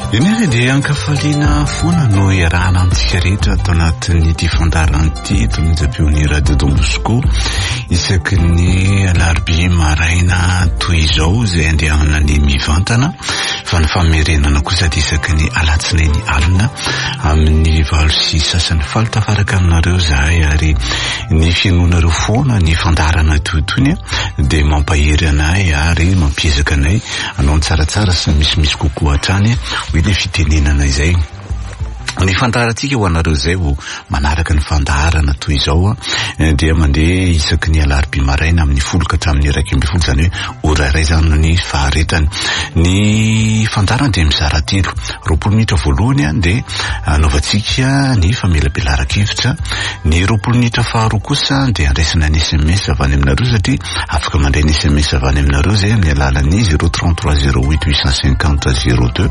Iny dia ankafaliana foana no iarahana amintsika rehetra atao anatin'ny ity fandaran'ity tonoja-peon'ny Radio Don Bosco isaky ny alarobia maraina toy izao izay andehana ny mivantana fa ny famerenana kosa dia isaky ny alatsinainy alina amin'ny 8 sasany falo tafaraka aminareo zahay ary ny fianonareo foana ny fandarana toytony dia mampahery anay ary mampiezaka anay anao tsaratsara sy misy kokoa hatrany hoe fitenenana izay ny fandarantsika ho anareo zay ho manaraka ny fandarana toy izao dia mandeha isaky ny alarobia maraina amin'ny 10 hatramin'ny 1:12 zany hoe ora iray zany ny faharetany ny fandarana dia mizara 3 20 minitra voalohany dia anaovantsika ny famelabelara-kevitra ny 20 minitra faharoa kosa dia andraisana ny SMS avy any aminareo satria afaka mandray ny SMS avy any aminareo zay amin'ny alalan'ny 033 08 850 02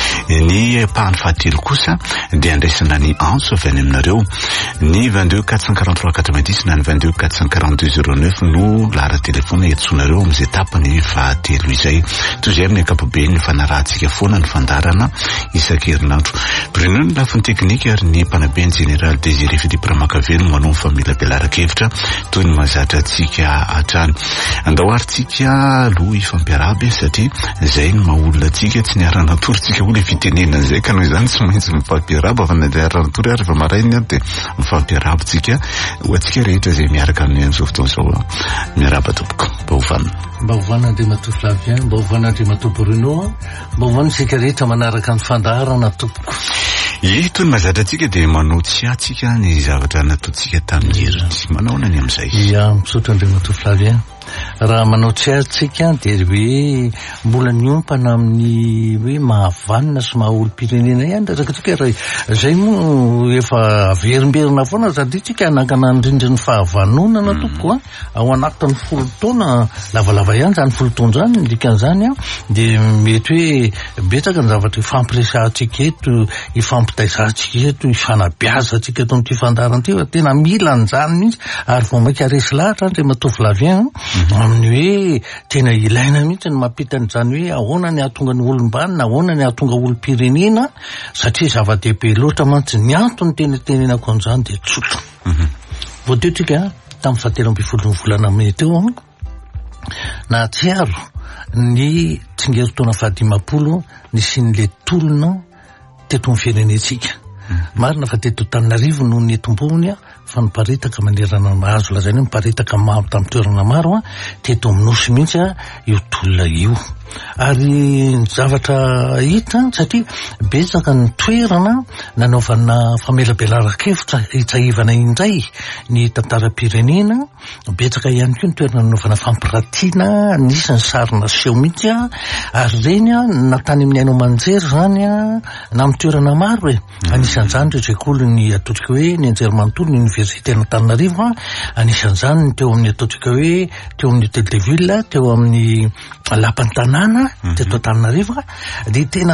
ny pahany fahatelo kosa dia andraisana ny anso avy any aminareo ny 22 443 90 na ny 22 442 09 no lara telefona etsonareo amin'izay tapany fahatelo izay toy izay amin'ny ankapobeny ny fanarahantsika foana ny fandarana isan-kerinandro Bruno ny lafiny teknika ary ny mpanabeny général Désiré Philippe Ramakavelo manao ny famelabelara-kevitra toy ny mahazatra antsika hatrany andahoaritsika aloha ifampiarabe satria izay ny mahaolona antsika tsy niarana torytsika ho le fitenenana izay ka noho izany tsy maintsy mifampiaraba fa nandeharana tory ary fa maraina dia mifampiarabotsika ho antsika rehetra izay miaraka amin'ny amin'izao fotoana izao miaraba tompoko mba hovana Andriamato Flavien mba hovana Andriamato Bruno mba hovana isika rehetra manaraka ny fandaharana tompoko toy ny mahazatra antsika dia manao tsiatsika ny zavatra nataontsika tamin'ny herin'ny manaona ny amin'izay misaotra Andriamato Flavien raha manao tsiatsika dia hoe mbola niompana amin'ny hoe mahavanina sy mahaolo-pirenena ihany ratsika raha izay moa efa averimberina foana satria tsika anakana indrindra ny fahavanonana tompoko ao anatin'ny 10 taona lavalava ihany zany 10 taona zany dikan'izany dia mety hoe betsaka ny zavatra ifampiresahantsika eto ifampitaisantsika eto ifanabiazantsika eto amin'ity fandarana ity tena mila an'izany mihitsy ary vao maika resy lahatra Andriamato Flavien amin'ny hoe tena ilaina mihitsy ny mampita n'izany hoe ahoana ny ahatonga ny olombanina ahoana ny ahatonga olom-pirenena satria zava-dehibe loatra mantsy ny antony tenenako an'izany dia tsotro voateotrika tamin'ny 17 volana May teo na tsiaro ny tsingerin-taona 20 ny sin'le tolona teto amin'ny firenentsika marina fa teto Antananarivo no ny etom-bony fa niparitaka manerana mahazo lazaina niparitaka maro tamin'ny toerana maro teto amin'ny nosy mihitsy io tolona io ary ny zavatra hita satria betsaka ny toerana nanaovana famelabelara-kevitra hitsahivana indray ny tantaram-pirenena betsaka ihany koa ny toerana nanaovana fampiratiana nisy ny sarina seho mihitsy ary reny natany amin'ny ainao manjery zany na amin'ny toerana maro anisan'izany ireo sekoly ny ataontsika hoe ny anjerimanontolo ny université n'Antananarivo anisan'izany ny teo amin'ny ataontsika hoe teo amin'ny Hôtel de Ville teo amin'ny lapan'ny tanàna teto Antananarivo dia tena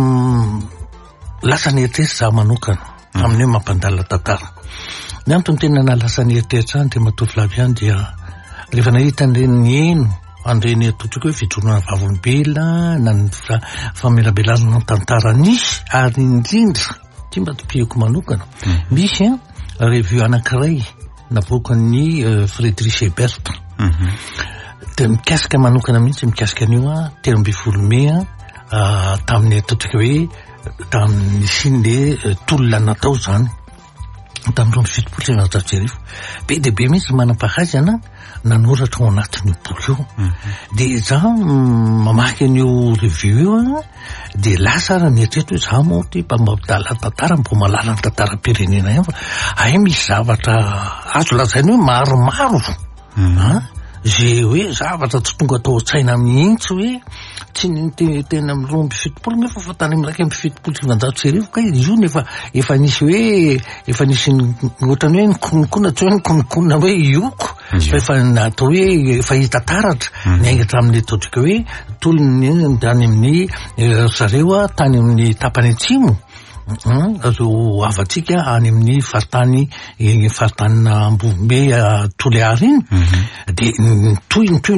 lasa ny eritreritry za manokana amin'ny hoe mampandalina tantara ny antony tena na lasa ny eritreritry any Andriamato Flavien dia rehefa nahita ny eno andreny ataontsika hoe fijoroana vavolombela na ny famelabelarana tantara nisy ary indrindra ty mba topiako manokana misy revue anankiray navoakan'ny Frédéric Ebert mikasika manokana mihitsy mikasika an'io 13 May tamin'ny ataontsika hoe tamin'ny sin'le tolona natao zany tamin'ny 17 be dia be mihitsy manam-pahazy nanoratra ao anatin'io boky io dia za mamaky an'io revue io dia lasa raha nieritreto hoe za moa ty mpamabdala tantara mbo malala ny tantaram-pirenena ihany fa ay misy zavatra azo lazainy hoe maromaro zay hoe zavatra tsy tonga atao an-tsaina mihitsy hoe tsy tena amin'ny 17 nefa fa tany amin'ny 17 ka izy io nefa efa nisy hoe efa nisy ohatrany hoe nikonikona tsy hoe nikonikona hoe ioko fa efa natao hoe efa hita taratra ny aingatra amin'ny ataontsika hoe tolony tany amin'ny zareo tany amin'ny tapany atsimo azo avatsika any amin'ny faritany Ambovombe Toliary iny dia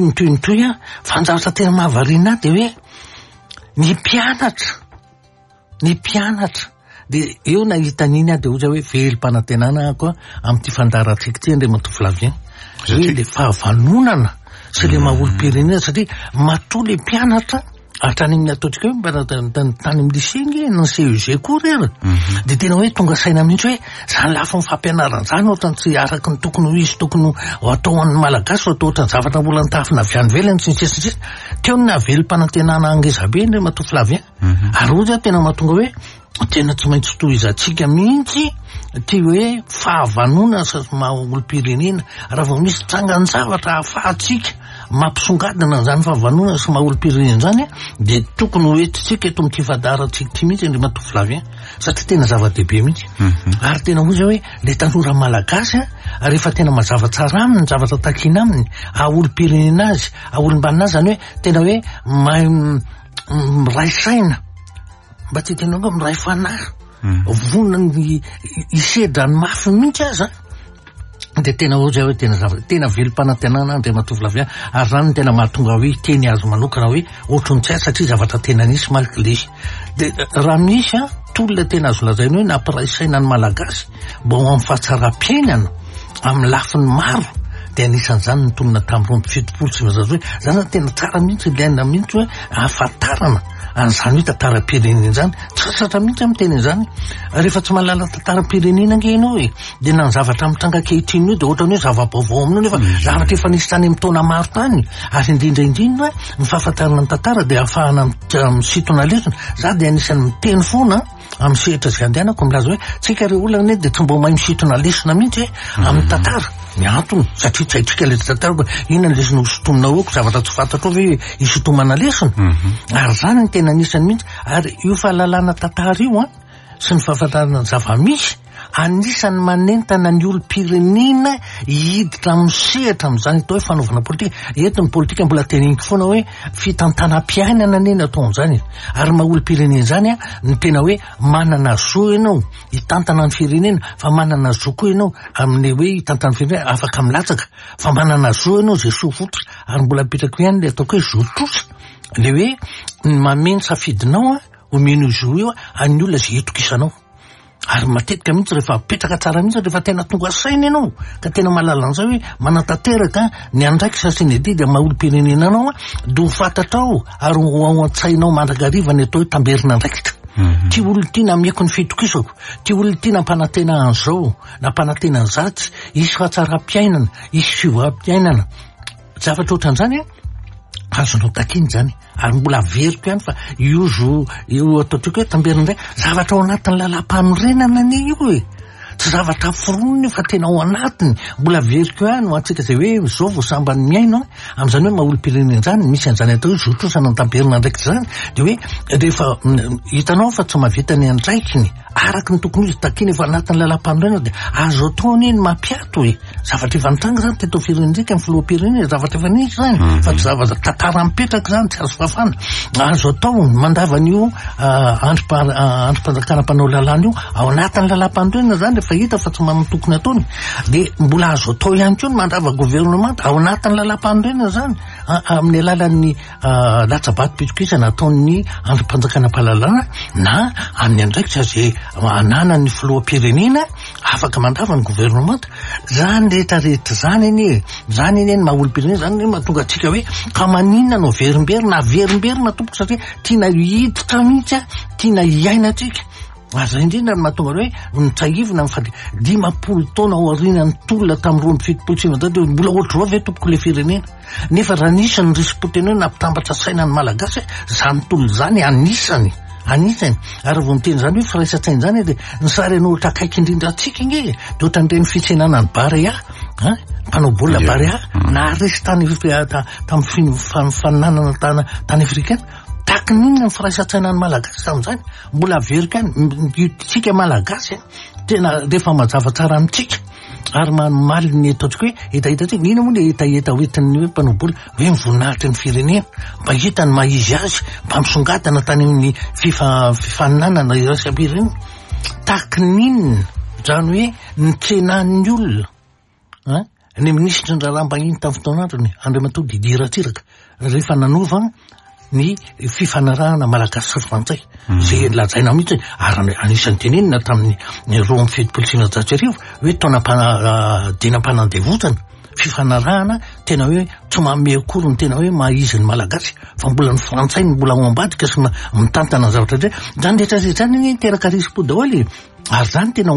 nitoy fanjavatra tena mahavariana dia hoe ny mpianatra ny mpianatra de eo nahitan'iny de oza hoe velom-panantenana koa am'ty fandaratsika ty Andriamatoa Flavien hoe le fahavanonana sy le maha-olom-pirenena satria matoa le mpianatra hatrany ataotsika hoe mba tany amin'ny lycée nge na CEG koa rery de tena hoe tonga saina mihitsy hoe zany lafa ny fampianarana zany ohatrany tsy araky ny tokony ho izy tokony atao an'ny malagasy atao ohatrany zavatra mbola nitafina avy any velany sy nisesisesy teo ny navelom-panantenana angezabe Andriamatoa Flavien ary ozy tena mahatonga hoe tena tsy maintsy tohizatsika mihitsy ty hoe fahavanona sy maha-olom-pirenena raha vao misy trangany zavatra ahafahatsika mampisongadina zany fahavanona sy maha-olom-pirenena zany de tokony hoentitsika eto am'ty fandaratsika ty mihitsy Andriamatoa Flavien satria tena zava-dehibe mihitsy ary tena ozy hoe le tanora malagasy rehefa tena mazava tsara aminy zavatra takina aminy aha-olom-pirenena azy aha-olom-banina azy zany hoe tena hoe mahay miray saina mba tsy tena hoe miray fanahy vonany isedrany mafy mihitsy aza de tena ozy hoe tena velom-panantenana Andriamatoa Flavien ary zany tena mahatonga hoe teny azo manokana hoe ohatrany tsy azy satria zavatra tena nisy malgré de raha misy tolona tena azo lazaina hoe nampiray saina ny malagasy mba ho amin'ny fahatsara-piainana amin'ny lafiny maro de anisan'izany ny tolona tam'y 70 sy mazazo hoe zany tena tsara mihitsy ilaina mihitsy hoe ahafantarana an'izany hoe tantaram-pirenena zany tsasatra mihitsy amin'ny teny zany rehefa tsy mahalala tantaram-pirenena nge ianao de na ny zavatra mitranga kehitriny io de ohatrany hoe zava-baovao aminao nefa zavatra efa nisy tany amin'ny taona maro tany ary indrindraindrindra ny fahafantarana ny tantara de ahafahana misintona lesona za de anisan'ny miteny foana amin'ny sehitra zay andehanako milaza hoe tsika re olana de tsy mbo mahay misintona lesona mihitsy amin'ny tantara miantony satria tsy haitsika le tantarako inona lesona hosotomina oako zavatra tsy fantatro hoe isotomana lesona ary zany ny tena anisany mihitsy ary io fahalalana tantara io sy ny fahafantarana zava-misy anisany manentana ny olom-pirenena hiditra amin'ny sehatra amin'izany atao hoe fanaovana politika eto ny politika mbola teneniko foana hoe fitantanam-piainana neny atao an'izany ary maha-olom-pirenena zany ny tena hoe manana zo ianao hitantana ny firenena fa manana zo koa ianao amin'ny hoe hitantana ny firenena afaka milatsaka fa manana zo ianao zay so fototra ary mbola mipetraka ihany le ataoko hoe zo trosa le hoe mameno safidinao omeno zo io any olona zay etokisanao ary matetika mihitsy rehefa petraka tsara mihitsy rehefa tena tonga saina ianao ka tena mahalala an'izay hoe manatanteraka ny andraiky sasiny didy maha-olom-pirenena anao de ho fantatrao ary ho an-tsainao mandrakariva ny atao hoe tamberina andraikitra ty olona ty na mieko ny fitokisako ty olona ty nampanantena an'izao nampanantena an'zatsy isy fahatsara-piainana isy fivoaham-piainana zavatra ohatran'izany azonao takiny zany ary mbola averiko ihany fa io zo io ataotsika hoe tamberina indray zavatra ao anatin'ny lalam-panorenana io tsy zavatra foronony fa tena ao anatiny mbola averiko ihany ho antsika zay hoe zao vao sambany miaino amin'izany hoe maha-olom-pirenena zany misy an'izany atao hoe zotrosana ny tamberina andraikitra zany de hoe rehefa hitanao fa tsy mahavita ny andraikiny araky ny tokony izy takiny efa anatin'ny lalam-panorenana de azo ataony eny mampiato zavatra efa nitranga zany teto firenentsika amin'ny filoham-pirenena zavatra efa nisy zany fa tsy zavatra tantara mipetraka zany tsy azo fafana azo atao mandavan'io androm-panjakana mpanao lalàna io ao anatin'ny lalam-panorenana zany rehefa hita fa tsy manana tokony ataony de mbola azo atao ihany koa ny mandava gouvernement ao anatin'ny lalam-panorenana zany amin'ny alalan'ny latsabaty pitokisana ataon'ny androm-panjakana mpalalàna na amin'ny andraikitra zay ananany filoham-pirenena afaka mandava ny gouvernement zany rehetrarehetra zany eny maha-olom-pirenena zany mahatonga atsika hoe ka maninona no verimberina averimberina tompoko satria tiana hiditra mihitsy tiana hiaina atsika ary zay indrindra ny mahatonga hoe nitsahivina dimapolo taona ao aorianany tolona tamin'ny 27 de mbola ohatr'izao ve tompoko le firenena nefa raha nisy ny risipoteny hoe nampitambatra saina ny malagasy zany tolona zany anisany ary vao miteny zany hoe firaisan-tsaina zany de ny sary anao ohatra akaiky indrindra atsika nge de ohatran'ireny fitsenana ny Barea mpanao baolina Barea na resy tamin'ny fananana tany afrikaina taky ninona ny firaisan-tsaina ny malagasy tamin'izany mbola averika any tsika malagasy tena rehefa mazava tsara amintsika ary mamaly ny ataotsika hoe etahitantsika nina moa le etaeta hoentin'ny hoe mpanao baolina hoe mivoninahitra ny firenena mba hitany maizy azy mba misongadana tany amin'ny fifaninanana iraisam-pirenena taky ninona zany hoe nitsenan'ny olona ny minisitry ny raharaham-bahiny tamin'ny fotoan'androny Andriamatoa Didier Ratsiraka rehefa nanova ny fifanarahana malagasy sy frantsay zay lazaina mihitsy ary anisan'ny tenenina tamin'ny 27 hoe taonam-dinam-panandevotana fifanarahana tena hoe tsy manome akory ny tena hoe mahiziny malagasy fa mbola ny frantsay ny mbola ao ambadika sy mitantana ny zavatra dray zany rehetrarehetra zany teraka rispo daholo ary zany tena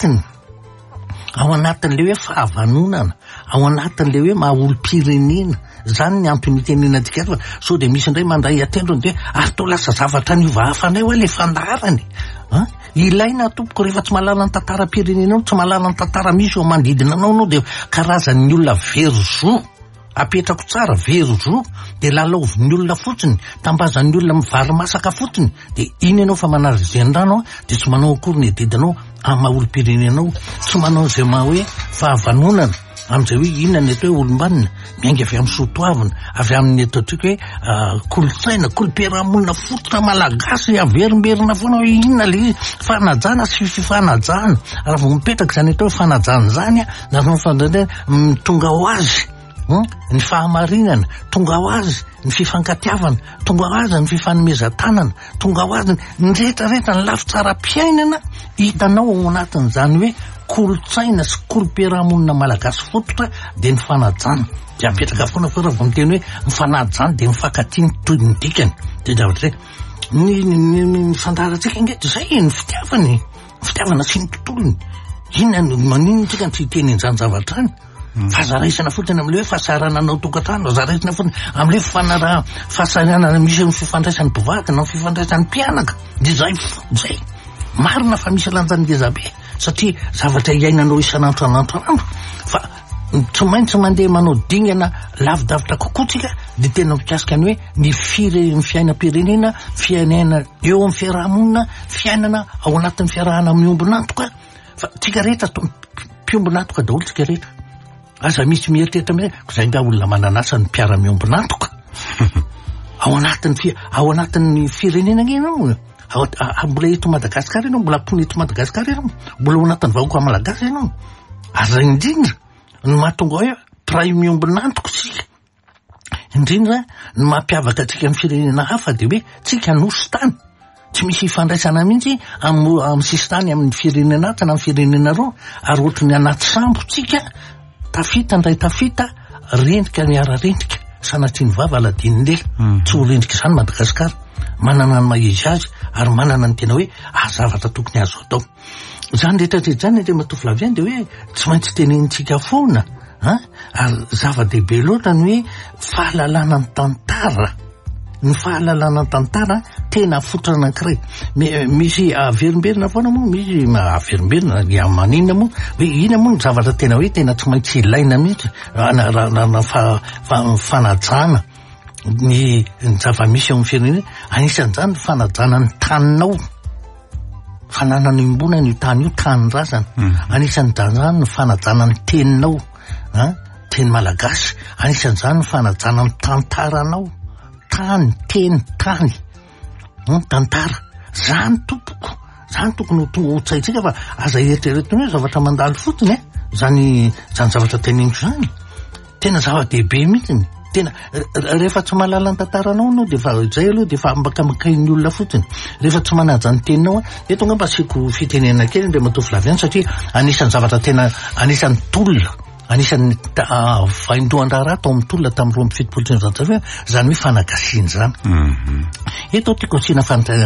ao anatin'le hoe fahavanonana ao anatin'le hoe maha-olo-pirenena zany ny ampy nitenena atika fa so de misy indray mandray atendrony de ary to lasa zavatra nivahafanay hoe le fandarany ilaina tompoko rehefa tsy mahalala ny tantaram-pirenenao tsy mahalala ny tantara misy eo manodidina anao de karazan'ny olona verozo apetrako tsara verozo de lalaovin'ny olona fotsiny tambazan'ny olona mivary masaka fotsiny de iny ianao fa manary zendrano de tsy manao akory ny edidinao amaha-olo-pirenenao tsy manao zay hoe fahavanonana am'izay hoe inona ny atao hoe olombanina miainga avy amin'ny sotoavina avy amin'ny atao tsika hoe kolotsaina kolom-piarahamonina fototra malagasy averimberina foana hoe inona le fanajana sy fifanajana raha vao mipetraka zany atao hoe fanajana zany nareo fandrandray tonga ho azy ny fahamarinana tonga ho azy ny fifankatiavana tonga ho azy ny fifanomezan-tanana tonga ho azy ny rehetrarehetra ny lafi tsara-piainana hitanao ao anatin'izany hoe kolotsaina sy kolom-piarahamonina malagasy fototra de ny fanajana de apetraka foana fa raha vao miteny hoe mifanajana de mifankatiany toy ny dikany de zavatra ny fandarantsika ingeto zay ny fitiavana sy ny tontolony inona maninontsika ny fiteny an'izany zavatra any fa zaraisana fotsiny am'le hoe fahasarana anao tokantrano zaraisana fotsiny am'le fahasaranana misy ny fifandraisan'ny mpivady na fifandraisan'ny mpianaka de zay marina fa misy lanjany ngezabe satria zavatra iainanao isan'andro fa tsy maintsy mandeha manao dingana lavidavitra kokotsika de tena mikasika ny hoe ny fiainam-pirenena fiainana eo amin'ny fiarahamonina fiainana ao anatin'ny fiarahana miombonantoka fa tsika rehetra mpiombonatroka daholo tsika rehetra aza misy mieritreritra am'zay zay nga olona mananasa ny mpiara-miombonantoka ao anatin'ny firenena ngenao mbola eto Madagasikara ianao mbola pony eto Madagasikara ianao mbola ao anatin'ny vahoaka malagasy ianao ary zay indrindra ny mahatonga hoe pray miombonantoka sika indrindra ny mampiavaka atsika amin'ny firenena hafa de hoe tsika nosy tany tsy misy ifandraisana mihitsy amin'ny sisitany amin'ny firenena hafa na amin'ny firenena roa ary ohatry ny anaty sambo tsika tafita ndray tafita rendrika miara-rendrika sanatriany vava aladiny lela tsy ho rendrika izany Madagasikara manana ny mahizy azy ary manana ny tena hoe zavatra tokony azo atao zany rehetrarehetra zany matovy de hoe tsy maintsy tenenitsika foana ary zava-dehibe loatra ny hoe fahalalana ny tantara ny fahalalana ny tantara tena fototra anankiray misy averimberina foana moa misy averimberina maninona moa hoe ina moa ny zavatra tena hoe tena tsy maintsy ilaina mihitsy fanajana ny zava-misy ao amin'ny firenena anisan'izany fanajana ny taninao fanana ny imbona ny tany io tany razana anisan'izany ny fanajana ny teninao teny malagasy anisan'izany ny fanajana ny tantaranao teny tantara zany tokony ho tonga hotsaitsika fa aza eritreretiny hoe zavatra mandalo fotsiny zany zavatra teneniko zany tena zava-dehibe mihitsiny tena rehefa tsy mahalala ny tantaranao anao de fa zay aloha de fa mbakamakain'ny olona fotsiny rehefa tsy manaja ny teninao de tonga mba asiako fitenena kely de matovy laviany satria anisan'ny zavatra tena anisan'ny tolona anisan'ny vaindohan-draharaha tao amin'ny tolona tamin'ny 27 zany hoe fanagasiana zany eto tiako asiana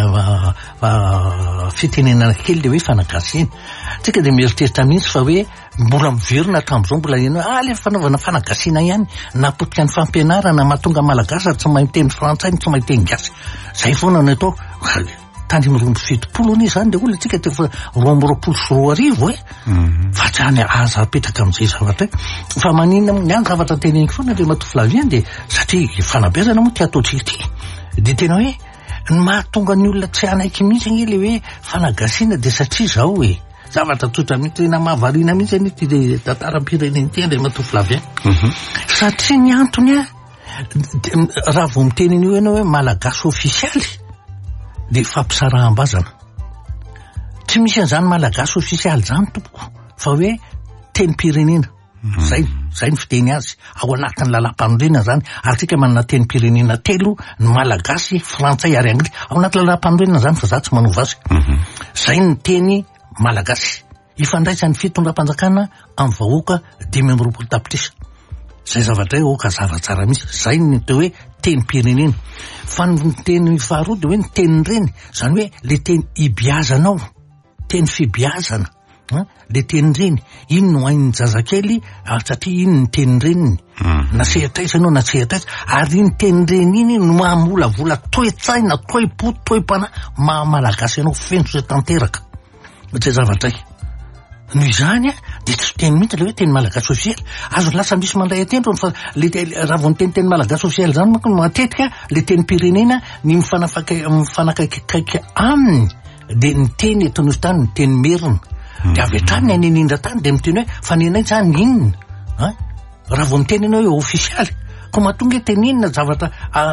fitenenana kely de hoe fanagasiana tsika de mieritreritra mihitsy fa hoe mbola miverina hatramin'izao mbola eno le fanaovana fanagasiana ihany napotika ny fampianarana mahatonga malagasy tsy mahay miteny frantsay tsy mahay teny gasy zay foana no atao tany mirombo 70 ni zany de olona tsika te roamroapolo sy roa arivo fa tsy any aza apetraka amin'izay zavatra fa maninona ny any zavatra teneniko foana de matovy de satria fanabeazana moa ty ataotsika ty de tena hoe ny mahatonga ny olona tsy anaiky mihitsy ny le hoe fanagasiana de satria zao zavatra tsotra mihitsy tena mahavariana mihitsy any ty de tantaram-pirenena ty de matovy satria ny antony raha vao miteneny io ianao hoe malagasy ofisialy de fampisaraham-bazana tsy misy an'izany malagasy ofisialy zany tompoko fa hoe teny pirenena zay zay ny fiteny azy ao anatin'ny lalam-panorenana zany ary tsika manana teny-pirenena telo ny malagasy frantsay ary anglia ao anaty lalam-panorenana zany fa za tsy manova azy zay ny teny malagasy ifandraisan'ny fitondram-panjakana amin'ny vahoaka 5 tapitrisa zay zavatra oka zava-tsara misy zay ny teo hoe teny-pirenena fa ny teny faharoa de hoe ny teny reny zany hoe le teny ibiazanao teny fibiazana le teny reny iny no hain'ny zazakely satria iny ny teny reniny na sehatraisa anao na sehatraisa ary iny teny reny iny no mahamolavola toe-tsaina toe-po toe-pana malagasy anao feno zay tanteraka zay zavatra noho izany de tsy teny mihitsy le hoe teny malagasy ofisialy azo lasa misy mandray atendro fa le raha vao ny teny malagasy ofisialy zany manko matetika le teny-pirenena ny mifanakaiky aminy de ny teny eto nosy tany ny teny merina de avy hatrany any anindra tany de miteny hoe fa nenay zany inona raha vao miteny anao hoe ofisialy ko mahatonga teny inona zavatra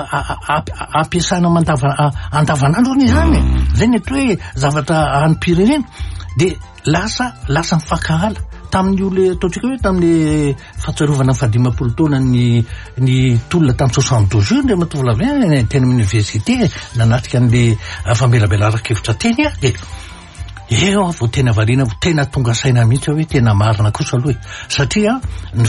ampiasana andavanandro ny zany zay ny atao hoe zavatra any-pirenena de lasa mifakahala tamin'ny olo ataotsika hoe tamin'ny fahatsarovana 15 taona ny tolona tamin'ny 72 jours de matovolavy teny amin'ny université nanatrika an'le famelabela rakevitra teny de eo vao tena variana tena tonga saina mihitsy hoe tena marina kosa aloha satria ny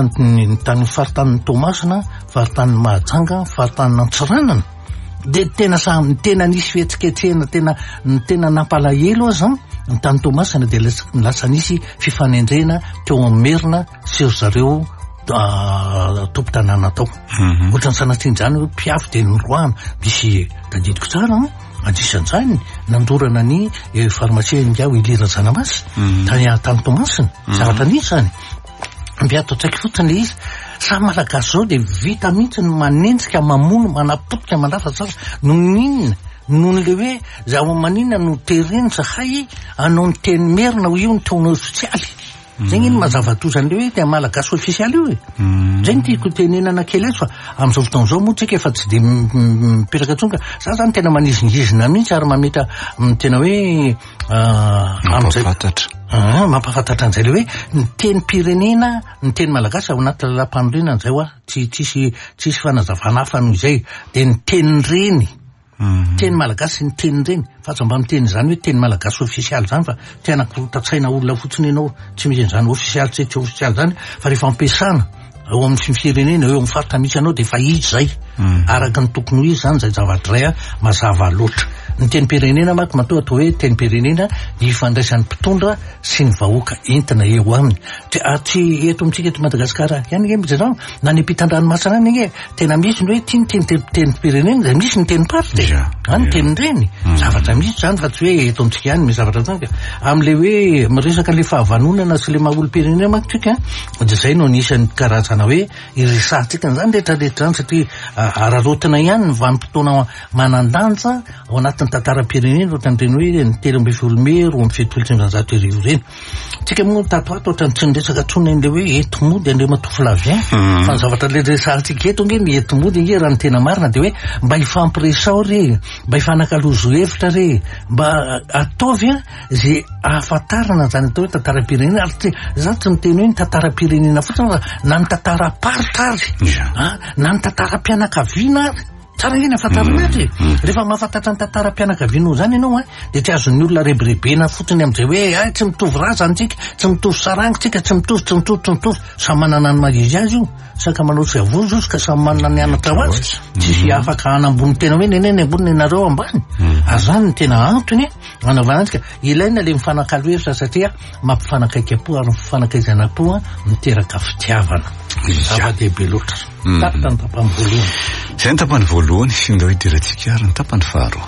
faritany Tomasina faritany Mahajanga faritany Antsiranana de tena nisy fihetsiketsehana tena nampalahelo azy ny tany Tomasina de lasa nisy fifanendrena teo amin'ny merina sy zareo tompo-tanàna tao ohatrany sanatrian'izany hoe mpiafy de nyroana misy tadidiko tsara adisan'izany nandorana ny farmasia Ingiao ilira Zanamasy tany Tomasina zavatra nisy zany mbiato tsaiky fotsiny izy samy malagasy zao de vita mihitsy ny manenjika mamono manapotika mandrafa sasa noho le hoe zaho manina no tereny zahay anao ny teny merina ho io ny taona ofisialy zay iny mazava-tozany le hoe tena malagasy ofisialy io zay ny tiako tenenana kely azy fa amin'izao fotoan'izao moa tsika efa tsy de mipetraka tsonka za zany tena manizingizina mihitsy ary mameta tena hoe mampafantatra an'izay le hoe ny teny-pirenena ny teny malagasy ao anaty lalam-panorenana zay hoa tsisy fanazavana hafa noho izay de ny teny reny teny malagasy ny teny reny fa tsy mba miteny zany hoe teny malagasy ofisialy zany fa tena kotatsaina olona fotsiny ianao tsy misy an'izany ofisialy tsy ofisialy zany fa rehefa ampiasana ao amin'ny firenena eo amin'ny faritra misy anao de fa izy zay araka ny tokony ho izy zany zay zavatra ray mazava loatra ny teny-pirenena mako matoa atao hoe teny-pirenena ifandraisan'ny mpitondra sy ny vahoaka entina eo aminy tsy eto amintsika eto Madagasikara ihany nge mijerao na ny ampitan-dranomasina any nge tena misy ny hoe tia ny teny-pirenena de misy ny teny-paritra any teny reny zavatra misy zany fa tsy hoe eto amintsika ihany misy zavatra zany am'le hoe miresaka le fahavanonana sy le maha-olo-pirenena mako tsika de zay no anisan'ny karazana hoe iresahantsika zany rehetrarehetra zany satria ararotina ihany ny vanim-potoana manandanja ao anatin'ny tantara-pirenena ohatran'ireny hoe ny 13 May 1700 reny tsika moa tatoato ohatrany tsy niresaka tsony an'le hoe etomody andre Matoflavien fa ny zavatra le resahantsika eto nge ny etomody nge raha ny tena marina de hoe mba hifampiresao re mba hifanakalozo hevitra re mba ataovy zay ahafantarana zany atao hoe tantara-pirenena ary zany tsy miteny hoe ny tantara-pirenena fotsiny fa na ny tantara-paritra ary na ny tantara-pianakaviana ary tsara eny afantarana azy rehefa mahafantatra ny tantara-pianakaviana zany ianao de tsy azon'ny olona rebirebena fotsiny am'izay hoe tsy mitovy razantsika tsy mitovy sarangotsika tsy mitovy samy manana ny mahizy azy io saka manao tsy avozo izy ka samy manana ny anatra ho azy tsisy afaka anambony tena hoe neneny ambony nenareo ambany azany ny tena antony anaovana antsika ilaina le mifanakalo hevitra satria mampifanakaiky apo ary mifanakaizana apo miteraka fitiavana zava-dehibe loatra tapany tapany voalohany zay ny tapany voalohany sy ndao hidirantsika ary ny tapany faharoa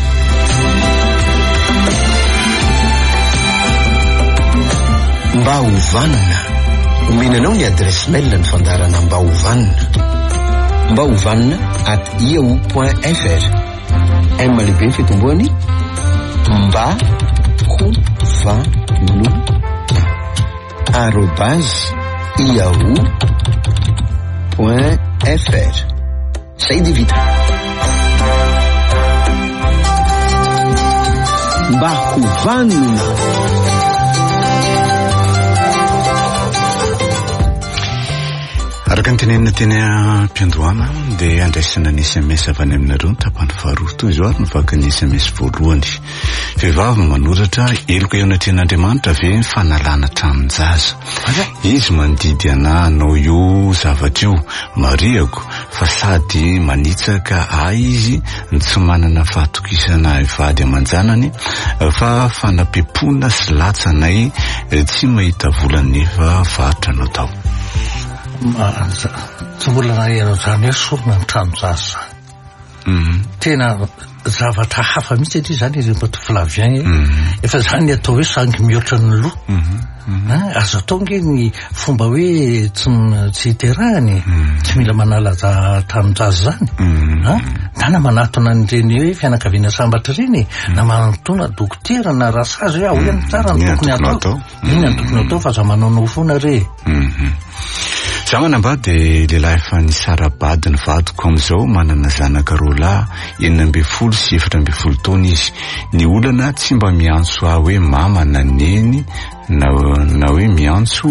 mba hovanina omenanao ny adresy mail ny fandarana mba hovanina @yahoo.fr malehibe ny fitomboany mba hovanina @yahoo.fr zay de vita mba hovanina Araka ny tenenina teny am-piandohana dia andraisana ny SMS avy any aminareo ny tapany faharoa toy izao ary nivaky ny SMS voalohany. Vehivavy manoratra eloko eo anatrehan'Andriamanitra ve ny fanalana tranon-jaza. Izy mandidy anao io zavatra io mariako fa sady manitsaka izy ny tsy manana fahatokisana vady aman-janany fa fanapepona sy latsanay tsy mahita volana nefa varotra anao tao. Tsy mbola nahenao zany hoe sorona ny tranon-jaza. Tena zavatra hafa mihitsy atry zany izy mba tovolaviagny efa zany atao hoe sangy mihoatra ny loha. Azo atao nge ny fomba hoe tsy iterahany tsy mila manalaza tranon-jaza zany na manatona n'ireny hoe fianakaviana sambatra ireny na manatona dokotera na rasazy hoe ahoana tsara ny tokony atao iny ny tokony atao fa za manao foana re. Za manambady lehilahy efa ny sarabady ny vadiko amin'izao manana zanaka roa lahy 9 sy 14 taona izy. Ny olana tsy mba miantso hoe mama na neny na hoe miantso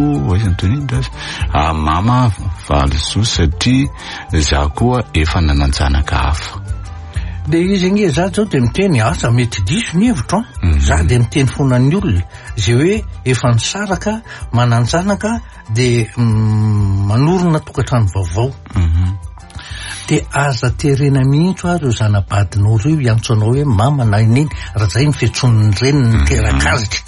mama valiso satria za koa efa nananjanaka hafa. De izy nge za zao de miteny asa mety diso ny hevitro za de miteny fonan'ny olona zay hoe efa nisaraka mananjanaka de manorona tokantrano vaovao. De aza terena mihitsy ary io zanabadinao io iantso anao hoe mama na neny raha zay ny fiantson'ny reny ny terakazitra.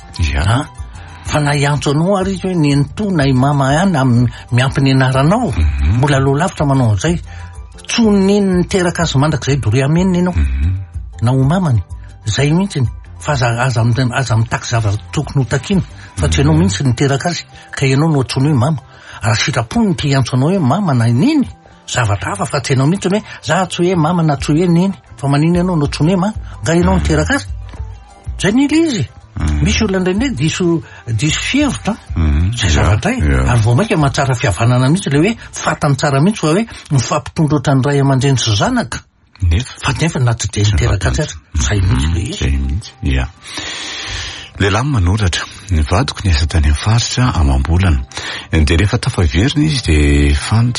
Fa na iantso anao ary izy hoe nenito na i mama ihany miampy ny anaranao mbola aloha lavitra manao an'izay tsony ny teraka azy mandrakizay dore amenina ianao na ho mamany zay mihitsy fa aza mitaky zavatra tokony ho takiny fa tsy ianao mihitsy niteraka azy ka ianao no atsony hoe mama raha sitrapony ty iantso anao hoe mama na neny zavatra hafa fa tsy ianao mihitsy hoe za tsy hoe mama na tsy hoe neny fa manino ianao no atsony hoe mama nga ianao niteraka azy zay nila izy. Misy olona indray diso fievitra zay zavatra ary vao maika mahatsara fihavanana mihitsy le hoe fatany tsara mihitsy fa hoe mifampitondra ohatran'ny ray aman-dreny sy zanaka fa nefa naty de niteraka azy ary zay mihitsy le izy. Lehilahy manoratra ny vadiko ny asa tany amin'ny faritra amam-bolana de rehefa tafaverina izy de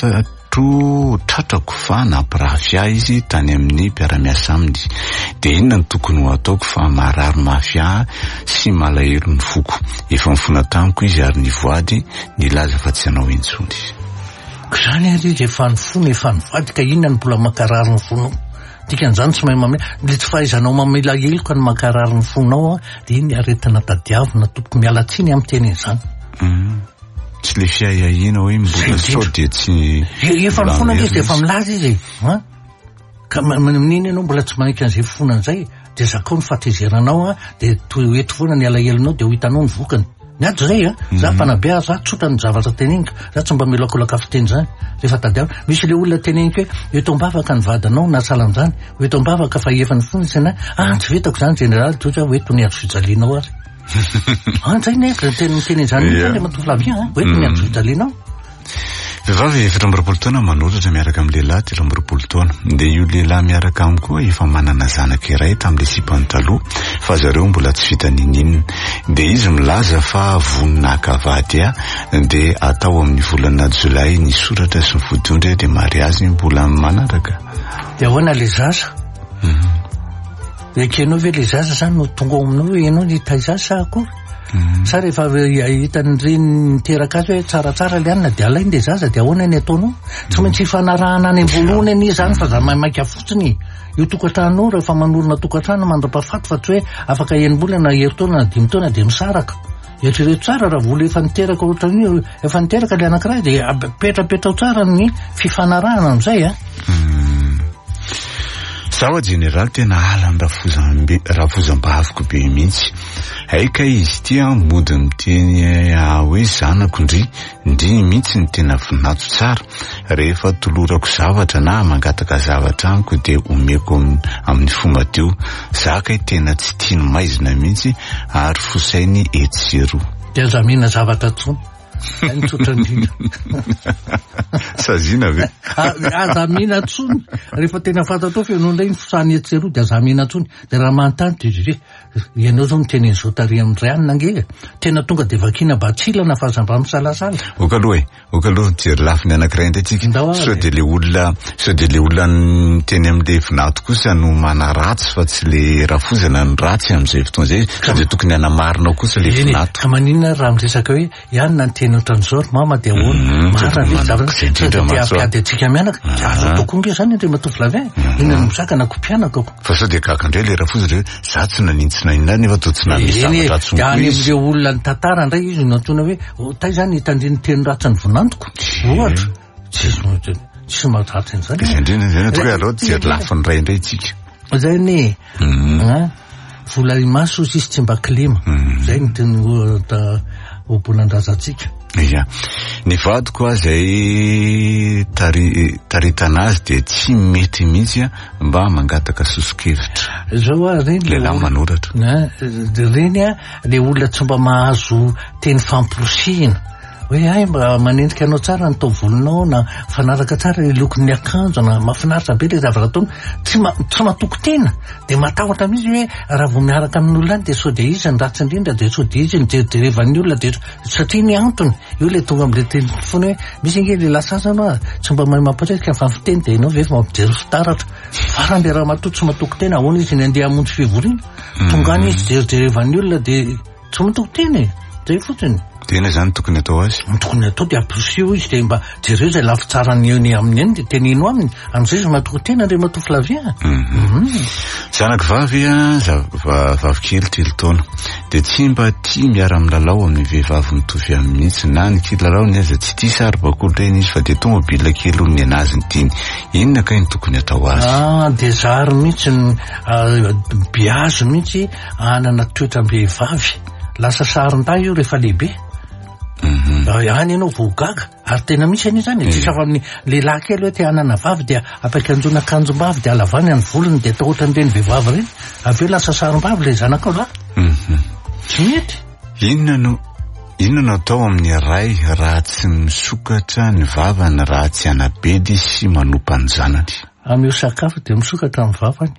tratrako fa nampirafia izy tany amin'ny mpiara-miasa aminy de inona ny tokony ho ataoko fa marary mafia sy malahelo ny foko efa mifona tamiko izy ary ny voady nilaza fa tsy anao intsony. Zany ary izy efa nifona efa nivady ka inona ny mbola makarary ny fonao dikan'izany tsy mahay mamela le tsy fahaizanao mamela eloka ny makarary ny fonao de iny aretina tadiavina topoko miala tsiny amin'ny teny izany. Tsy le fiahiahina hoe mbola sao de tsy efa mifona izy de efa milaza izy ka mininy ianao mbola tsy manika an'izay fona an'izay de zakao ny fatezeranao de toeto foana ny alahelonao de ho hitanao ny vokany ny ady zay za mpanabe za tsotra ny zavatra tenenika za tsy mba milakolaka fiteny zany rehefa tadiavina misy le olona tenenika hoe eto mbavaka ny vadanao na salan'izany eto mbavaka fa efa ny fona sana tsy vetako zany generaly totra hoe tony ady fijalianao ary zay nefa teny zany le matovilavia hoe tony ady fijalianao. Vehivavy 17 taona manoratra miaraka amin'ny lehilahy 13 taona de io lehilahy miaraka aminy koa efa manana zanaka iray tamin'le sipany taloha fa zareo mbola tsy vita ninina de izy milaza fa voninahaka vady de atao amin'ny volana jolay ny soratra sy ny vodiondry de mariazy mbola manaraka. De ahoana le zaza ekenao ve le zaza zany no tonga aminao hoe ianao ny taizasa akory sa rehefa hitan'ireny niteraka azy hoe tsaratsara le anina de alainy le zaza de ahoana ny ataonao tsy maintsy hifanarahana any amboloany any zany fa za maika fotsiny io tokantranonao rehefa manorona tokantrano mandra-pahafaty fa tsy hoe afaka enim-bolana na herintaona na 5 taona de misaraka eritrereto tsara raha vola efa niteraka ohatran'io efa niteraka le anankiray de petrapetrao tsara ny fifanarahana am'izay Zaho general tena ala rafozam-baviko be mihitsy aika izy tia mody miteny hoe zanako ndry mihitsy ny tena vinatso tsara rehefa tolorako zavatra na mangataka zavatra amiko de omeko amin'ny fomadio zaka tena tsy tiany maizina mihitsy ary fosainy etsero de zamina zavatra tsony Mitsotra indrindra. Sazina ve? Aza mihina tsony. Rehefa tena fantatao fa ianao ndray ny fisany etseroa dia aza mihina tsony. Dia raha manontany dia ianao zao niteny an'izao tary amin'izay any nangea. Tena tonga dia vakina batsilana fa aza mba misalasala. Okaloha jery lafiny anankiray indray tsika. Sao dia le olona teny amin'le vinato kosa no mana ratsy fa tsy le rafozana ny ratsy amin'izay fotoana izay. Sao dia tokony hanamarinao kosa le vinato. Ka maninona raha miresaka hoe ihany niteny ohatran'izao mama dia ahoana marina ve zavatra apiady atsika mianaka azo toko nge zany ndre matovo lavin ina no misaka na kompianaka fa sao dia kaka indray le rafozatra za tsy nanintsy na inona nefa to tsy namisy zavatra tsonko any amin'le olona ny tantara indray izy no antsoina hoe tay zany hitandriny teny ratsy ny vonantoko ohatra tsy maharatsy an'izany izay indrindra toka aloha jery lafiny ray indray itsika zay ne vola maso izy tsy mba klima zay ny teny obonan-drazantsika. Ia, ny vadiko a zay taritana azy dia tsy mety mihitsy mba mangataka sosokevitra. Zao a reny lehilahy manoratra. Reny a le olona tsy mba mahazo teny famporosihina. Hoe ay mba manendrika anao tsara ny taovolonao na fanaraka tsara ny lokon'ny akanjo na mahafinaritra be le zavatra ataony tsy matoko tena dia matahotra mihitsy hoe raha vao miaraka amin'olona any dia sao dia izy ny ratsy indrindra dia sao dia izy ny jerijerevan'ny olona dia satria ny antony io le tonga amin'le teny foana hoe misy nge le lasasana a tsy mba mahay mampatretsika fa fiteny dia ianao ve fa mampijery fitaratra farany le raha matoa tsy matoko tena ahoana izy ny andeha hamonjy fivoriana tonga any izy jerijerevan'ny olona dia tsy matoko tena zay fotsiny. Tena zany tokony atao azy. Tokony atao dia aposio izy dia mba jereo izay lafy tsara ny amin'ny eny dia tenino aminy amin'izay izy matoko tena ndray matoko lavia. Zanako vavy vavikely telo taona dia tsy mba tia miara milalao amin'ny vehivavy mitovy amin'ny mihitsy na ny kilalao ny aza tsy tia sary bakoly reny izy fa dia tomobila kely ny anazy ny tiany. Inona kay ny tokony atao azy? Dia zary mihitsy biazo mihitsy anana toetra vehivavy lasa sarin-day io rehefa lehibe. Any ianao voagaga ary tena misy any zany tsisa fa amin'ny lehilahy kely hoe te hanana vavy dia apakanjona akanjom-bavy dia alavany any volony dia atao ohatran'ireny vehivavy ireny avy eo lasa sarim-bavy le zanakao za tsy mety. Inona no atao amin'ny ray raha tsy misokatra ny vavany raha tsy anabedy sy manompa ny zanany? Amin'io sakafo dia misokatra amin'ny vavany.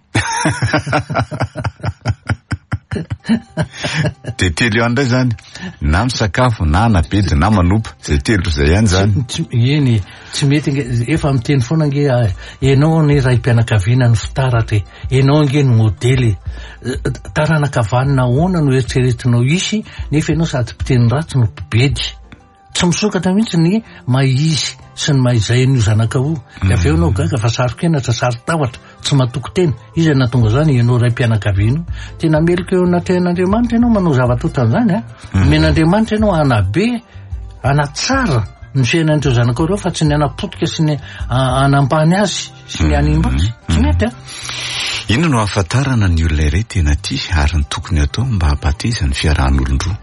Dia telo ihany indray zany na misakafo na anabedy na manompa zay telo zay ihany zany. Eny tsy mety efa miteny foana nge ianao ny raim-pianakaviana ny fitaratra ianao nge ny modely taranakavanina ahoana no eritreretinao isy nefa ianao sady mpiteny ratsy no mpibedy tsy misokatra mihitsy ny maizy sy ny maizay an'io zanakao dia avy eo anao gaga fa sarokenatra sary tavatra tsy matoko tena izy natonga zany ianao raim-pianakaviana tena melika eo anaten'Andriamanitra ianao manao zavatra ohatran'izany men'Andriamanitra ianao anabe anatsara ny fiainan'ireo zanakao ireo fa tsy ny anapotika sy ny anampany azy sy ny animba tsy mety Inona no ahafantarana ny olona iray tena tia ary ny tokony atao mba hampateza ny fiarahan'olon-droa?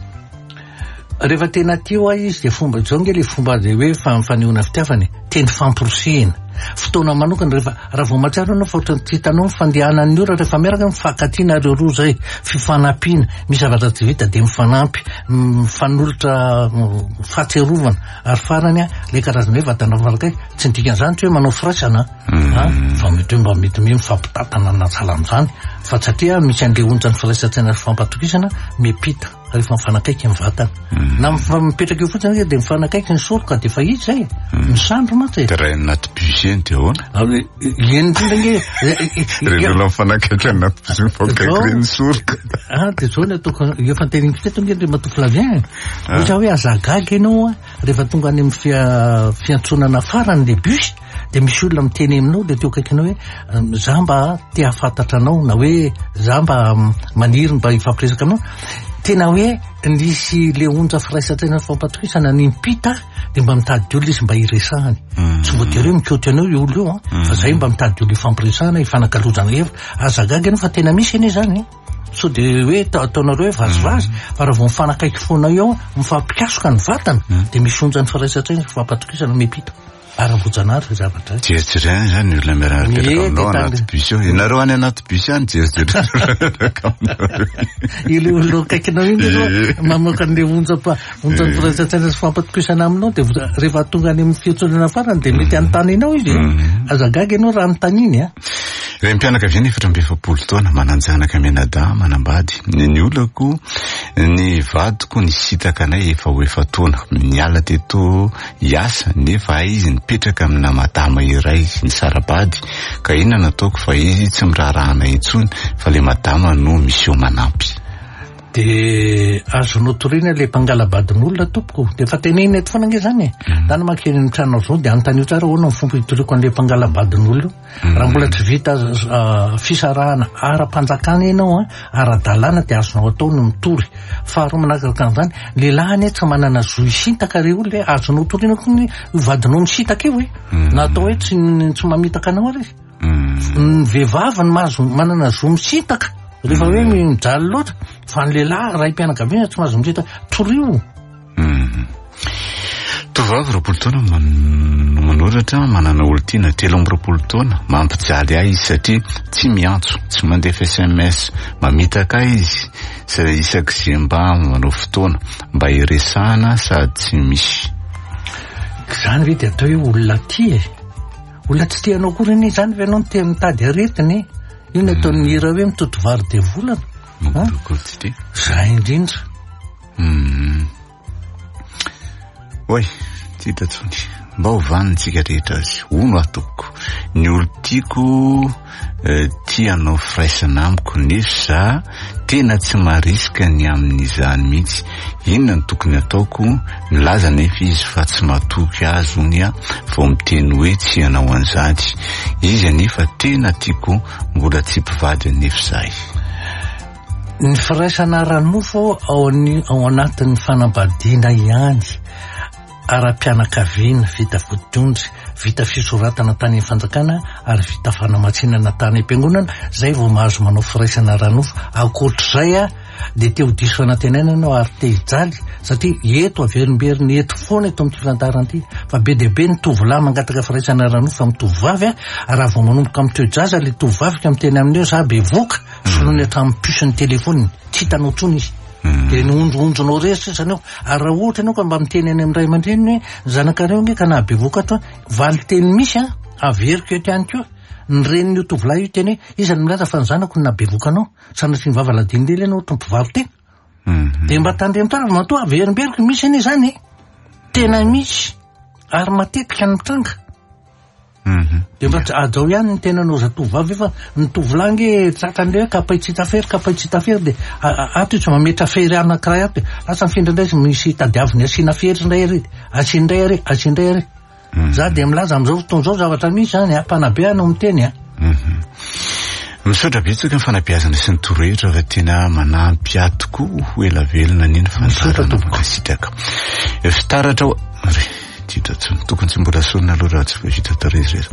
Rehefa tena tia izy dia fomba zao nge le fomba zay hoe fanehoana fitiavana teny famporosihina fotoana manokana raha vao mahatsiaro anao fa ohatran'ny hitanao fandehanan'ny ora rehefa miaraka mifankatiana ireo roa zay fifanampiana misy zavatra tsy vita dia mifanampy mifanolotra fahatserovana ary farany le karazana hoe vatana farakay tsy ndikan'izany tsy hoe manao firaisana fa mety hoe mba mety mifampitatana na tsala amin'izany fa satria misy an'le onjany firaisan-tsaina fampatokisana mipita rehefa mifanakaiky ny vatana na mipetraka eo fotsiny dia mifanakaiky ny soroka dia fa izy zay misandro matsy dia raha anaty buseny dia ahoana eny ndrindrage ren'olona mifanakaiky anaty buseny mifanakaiky reny soroka dia zao ny ataoko efa teniny fiteto nge ndre matoko lavien ohatra hoe azagaga ianao rehefa tonga any amin'ny fiantsonana farany le bus dia misy olona miteny aminao dia teo kaikinao hoe za mba te hafantatra anao na hoe za mba maniry mba hifampiresaka aminao tena hoe nisy le onja firaisan-tsaina fampatokisana ny mpita dia mba mitady olona izy mba hiresahany tsy voatery hoe mikoty anao io olona io fa zay mba mitady olona hifampiresahana hifanakalozana hevitra azagaga ianao fa tena misy eny zany so dia hoe ataonareo hoe vazivazy fa raha vao mifanakaiky foana eo mifampikasoka ny vatana dia misy onjany firaisan-tsaina fampatokisana mipita. ara-bojanary zavatra jerijery zany olona miaraka aminao anaty bus eo ianareo any anaty bus any jerijery ile olona kaikinao iny aloha mamoaka an'le onjan'ny piratsatsaina sy fampatokisana aminao de rehefa tonga any amin'ny fiantsonana farany de mety anontanianao izy azagaga ianao raha anontaniany Re mpianakaviana efatra amby 70 taona mananjanaka menada manambady ny olako ny vadiko ny sitaka anay efa taona niala teto hiasa nefa izy nipetraka amina madama iray ny sarabady ka inona nataoko fa izy tsy mirarahana intsony fa le madama no misy manampy de azonao torina le mpangalabadin'olona tompoko de fa teneny eto foana nge zany dany makeny ny tranao zao de anontanio tsara hoana ny fomba hitoriako an'le mpangalabadin'olona raha mbola tsy vita fisarahana ara-panjakana ianao ara-dalàna de azonao atao no mitory faharoa manaraka an'izany lehilahy tsy manana zo isintaka re olona azonao torina ko ny vadinao misintaka eo natao hoe tsy mamitaka anao ary ny vehivavy ny manana zo misintaka rehefa hoe mijaly loatra fa ny lehilahy ray mpianakaviana tsy mahazo misintaka torio tovavy 20 taona manoratra manana olontiana 13 taona mampijaly ahy izy satria tsy miantso tsy mandefa SMS mamitaka izy isaky izay mba manao fotoana mba iresahana sady tsy misy zany ve de atao hoe olona ty olona tsy tianao kory iny zany ve anao no mitady aretiny io ny ataon'ny hira hoe mitoto vary de volana za indrindra oy ty tatsony mba ho vanintsika rehetra azy ono ataoko ny olo tiako tianao firaisana amiko nefa za tena tsy mariska ny amin'izany mihitsy inona ny tokony ataoko milaza nefa izy fa tsy matoky azy ony vao miteny hoe tsy ianao an'izany izy anefa tena tiako mbola tsy mpivady nefa zay ny firaisana ranofo ao anatin'ny fanambadiana ihany ara-pianakaviana vita vodondry vita fisoratana tany fanjakana ary vita fanamatsinana tany am-piangonana zay vao mahazo manao firaisana ranofo akoatr'izay de te ho diso anatenenanao ary te hijaly satria eto averimberiny eto foana eto amin'ity fantaran'ity fa be de be ny tovolahy mangataka firaisana ranofo amin'ny tovovavy raha vao manomboka amin'ny toejaza le tovovavy ka miteny amin'eo za bevoka solony hatramin'ny pusin'ny telefony tsy hitanao tsony izy de ny ondronao resy zanao ary raha ohatra anao ka mba miteny any amin'ny ray aman-dreny hoe zanakareo nge ka na bevoka to valy teny misy averiko eto ihany koa ny reniny io tovolahy io teny hoe izany milaza fa ny zanako na bevoka anao sanatry ny vavaladiny lely anao tompovavy teny de mba tandremotara matoa averimberiko misy ane zany tena misy ary matetika ny mitranga de mba adao ihany ny tenanao za tovavy fa ny tovolahy nge tsakan'le hoe kapaitsitafery de ato tsy mametra fery anankiray ato de lasa mifindra indray misy tadiaviny asiana fery indray ary asindray ary za de milaza am'izao fotoana zao zavatra misy zany mpanabe anao miteny misaotra betsaka ny fanabeazana sy ny torohevitra fa tena manampy ahy tokoa ho elavelona niny fantarana makasitraka fitaratra tokony tsy mbola sonina aloha raha tsy vita tarezy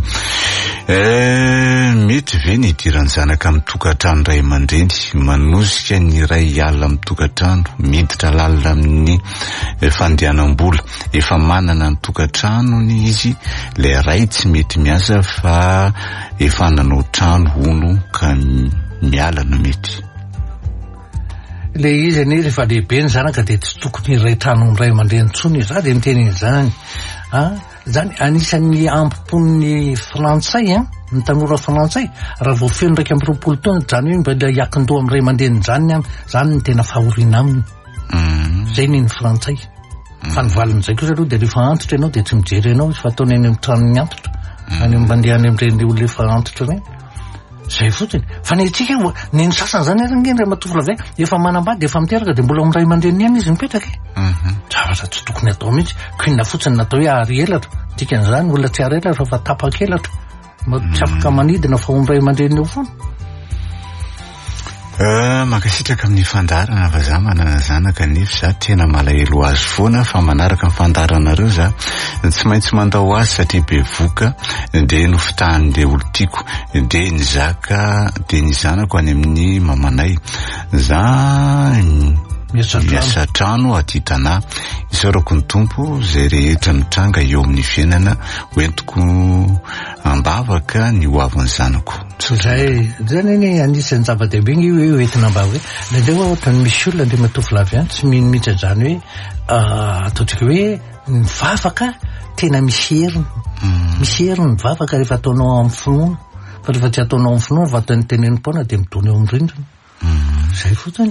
mety ve ny idirany zanaka amin'ny tokantrano ray aman-dreny manosika ny ray alina amin'ny tokantrano miditra lalina amin'ny fandehanam-bola efa manana ny tokantranony izy le ray tsy mety miasa fa efa nanao trano ono ka mialana mety le izy ane rehefa lehibe ny zanaka de tsy tokony iray trano ray aman-dreny tsony za de miteny izany zany anisan'ny ampopon'ny frantsay ny tanora frantsay raha vao feno 120 taona zany hoe mba iakin-doha amin'ny ray aman-dreny zany ny tena fahoriana aminy zay ny frantsay fa nivalin'izay kosa aloha de rehefa antitra ianao de tsy mijery ianao fa ataony any amin'ny trano ny antitra any mandeha any amin'ireny olona efa antitra reny zay fotsiny fa ny tsika ny sasany zany arangeny matovola vay efa manambady efa miteraka de mbola amin'ny ray aman-dreny ihany izy mipetraka zavatra tsy tokony atao mihitsy koinona fotsiny natao hoe ary elatra dikan'izany olona tsy ary elatra fa tapaka elatra tsy afaka manidina fa amin'ny ray aman-dreny eo foana makasitraka amin'ny fandarana fa za manana zanaka nefa za tena malahelo azy foana fa manaraka amin'ny fandaranareo za tsy maintsy mandao azy satria be voka de no fitahan'le olo tiako de ny zaka de ny zanako any amin'ny mamanay za miasa trano aty tanà isaorako ny tompo zay rehetra mitranga eo amin'ny fiainana hoentiko ambavaka ny hoavin'ny zanako zay zany anisan'ny zava-dehibe io hoe entina mba hoe nandeo ohatrany misy olona ndre matoa Flavien tsy mihitsy zany hoe ataontsika hoe mivavaka tena misy heriny mivavaka rehefa ataonao amin'ny finoana fa rehefa tsy ataonao amin'ny finoana va ataon'ny tenenimpoana dia mitony eo amin'ny rindrina zay fotsiny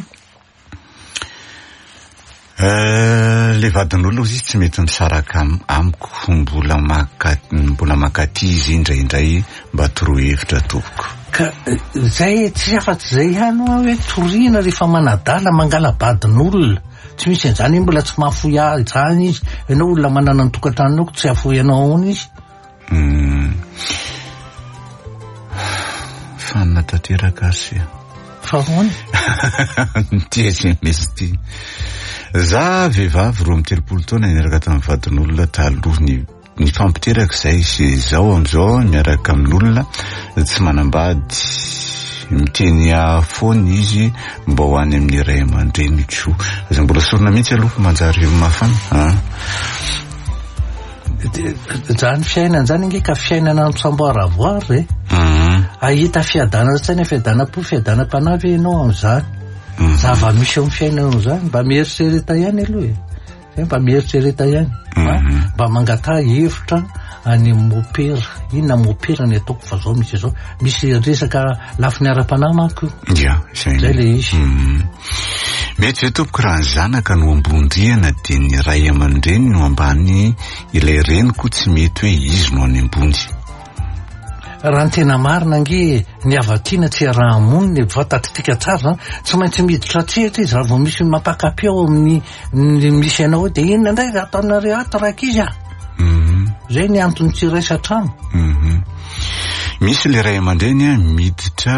le vadin'olona izy tsy mety misaraka amiko mbola makaty izy indraindray mba torohevitra tompoko ka zay tsy afa-tsy zay ihany hoe toriana rehefa manadala mangala badin'olona tsy misy an'izany mbola tsy mahafoy zany izy ianao olona manana ny tokantranonao tsy afoy anao ahoana izy fanina tanteraka asia fa ahoana ty SMS ty za vehivavy 13 taona niaraka tamin'ny vadin'olona taloha ny fampiteraka izay sy zao am'izao miaraka amin'olona tsy manambady miteny foana izy mba ho any amin'ny ray aman-dreny ko zay mbola sorona mihitsy aloha manjary mafana zany fiainana zany nge ka fiainana samboaravoary ahita fiadana tsaina fiadana-po fiadana-panavy ianao am'izany zava-misy eo amin'ny fiainana zany mba mieritrereta ihany aloha mba mieritrereta ihany mba mangata hevitra any mopera inona mopera ny ataoko fa zao misy zao misy resaka lafiny ara-panahy manko zay le izy mety ve tompoko raha ny zanaka no ambondriana dia ny ray aman-dreny no ambany ilay reniko tsy mety hoe izy no any ambony raha ny tena marina nge ny avatiana tsy raha moniny vatatitika tsara tsy maintsy miditra tsehatra izy raha vao misy mampakapy ao amin'ny misy anao dia inona indray ataonareo ato raiky izy zay ny antony tsy raisan-trano misy le ray aman-dreny miditra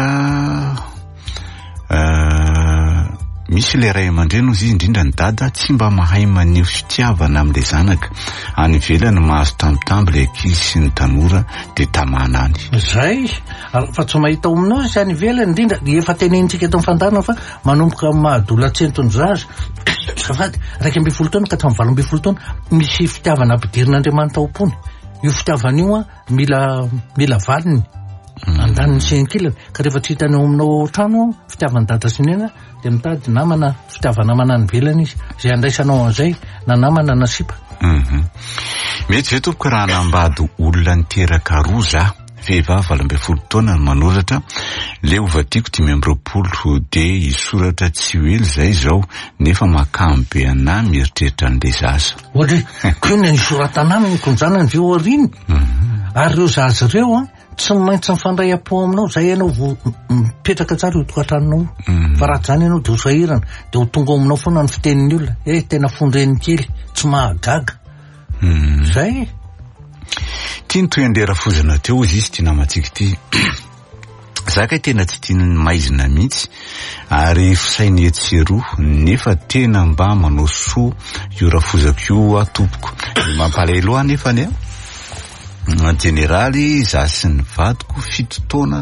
misy le ray aman-dreny ozy indrindra ny dada tsy mba mahay maneho fitiavana amin'ilay zanaka any ivelany mahazo tambitamby le ankizy sy ny tanora dia tamana any zay fa tsy mahita ominao izy any ivelany indrindra efa tenenitsika eto mifandarina fa manomboka mahadola-tsentony zaza safady 12 taona ka hatramin'ny 12 taona misy fitiavana ampidirin'Andriamanitra ao-pony io fitiavana io mila valiny andaniny sy ankilany ka rehefa tsy hitanao aminao trano fitiavana dada sy nena dia mitady namana fitiavana manany velany izy zay andraisanao an'izay na namana na sipa mety ve tompoko raha nambady olona niteraka roa za vehivavy 12 taona no manoratra le ovatiako 20 dia isoratra tsy hoely zay zao nefa makambe ana mieritreritra an'ilay zaza ohatra koina nisoratana aminy konjana ny veo ariny ary ireo zaza ireo tsy maintsy mifandray am-po aminao zay ianao mipetraka tsara io tokantranonao fa raha zany ianao dia ho sahirana dia ho tonga aminao foana ny fitenin'ny olona tena fondreny kely tsy mahagaga zay tia ny toy andrera fozana teo izy izy tia namatsika ty zaka tena tsy tia ny maizina mihitsy ary fisainy etseroa nefa tena mba manao soa io rafozako io atompoko mampalahelo nefa ny generaly za sy ny vadiko 7 taona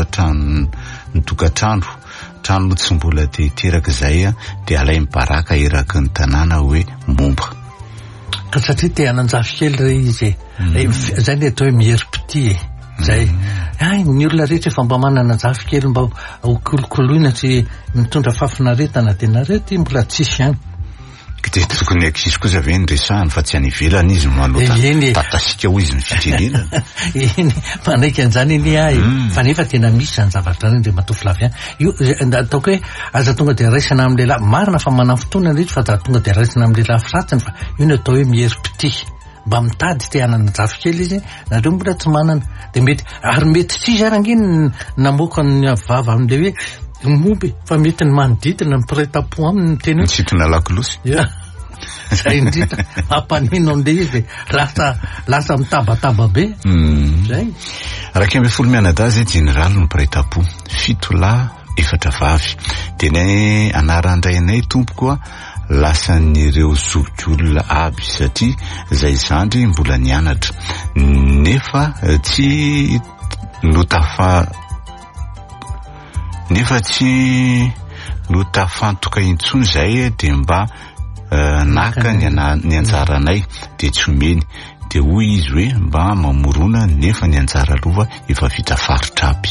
tokatrano trano tsy mbola teraka zay dia alay mibaraka eraky ny tanàna hoe momba ka satria te hananjafy kely re izy zay le atao hoe mieri-piti zay ny olona rehetra efa mba manana jafy kely mba hokolokoloina tsy mitondra fafinaretana dia narety mbola tsisy ihany dia tokony ankisy kosa ve ny resahany fa tsy any ivelany izy malota tatasika ho izy ny fitenenana eny manaiky an'izany iny ahy fa nefa tena misy zany zavatra zany ndre matoa Flavien io ataoko hoe aza tonga dia raisana amin'ny lehilahy marina fa manana fotoana rehetra fa aza tonga dia raisana amin'ny lehilahy firatsiny fa io no atao hoe mieri-piti mba mitady te hanana jafy kely izy nareo mbola tsy manana dia mety ary mety tsy izy arangeny namoaka ny vava amin'ilay hoe momby fa mety ny manodidina mipreta-po aminy teny mitsitona lakolosy zay indrindra mampanino amin'ilay izy lasa mitabataba be zay 12 mianadazy generaly no mipreta-po 7 lahy 4 vavy dia ny anarandraynay tompoko lasan'ireo zokiolona aby satria zay zandry mbola nianatra nefa tsy notafa nefa tsy no tafantoka intsony zay de mba naka ny anjaranay de tsy omeny de hoy izy hoe mba mamorona nefa ny anjara lova efa vita faritra aby.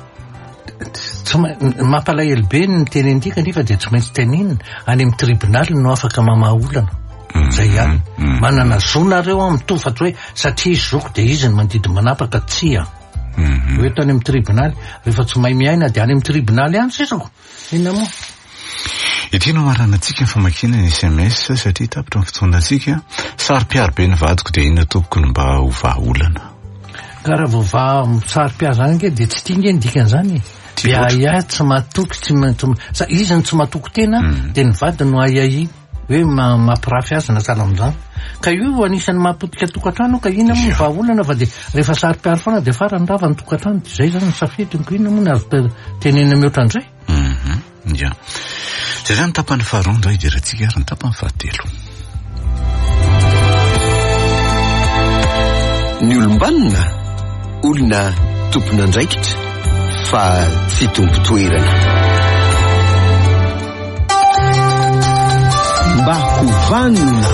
Mampalahelo be ny teny ndika nefa de tsy maintsy tenenina any amin'ny tribunal no afaka mamaolana zay ihany manana zonareo amin'ny tofatry hoe satria izy zoko de izy ny mandidy manapaka tsia hoe tany amin'ny tribunal rehefa tsy mahay miaina de any amin'ny tribunal ihany sisako inona moa itiano maranantsika ny famakina ny SMS satria tapitra ny fotoana antsika sary-piaro be ny vadiko de inona tompoko no mba hovaolana ka raha vova sary-piaro zany nge de tsy tia nge ny dikan'izany biaya tsy matoky tsy izy ny tsy matoky tena de ny vady no aiai hoe mampirafy azy na tsara amin'izany ka io anisan'ny mahapotika tokantrano ka ina moa vaolana fa de rehefa sary-piaro foana de farany rava ny tokantrano zay zany ny safidiniko ina moa ny azo tenena mihoatran'izay ya zay zany tapany faharoa ndao idiratsika ary ny tapany fahatelo. Ny olombanona olona tompona andraikitra fa tsy tompo toerana mba hovanina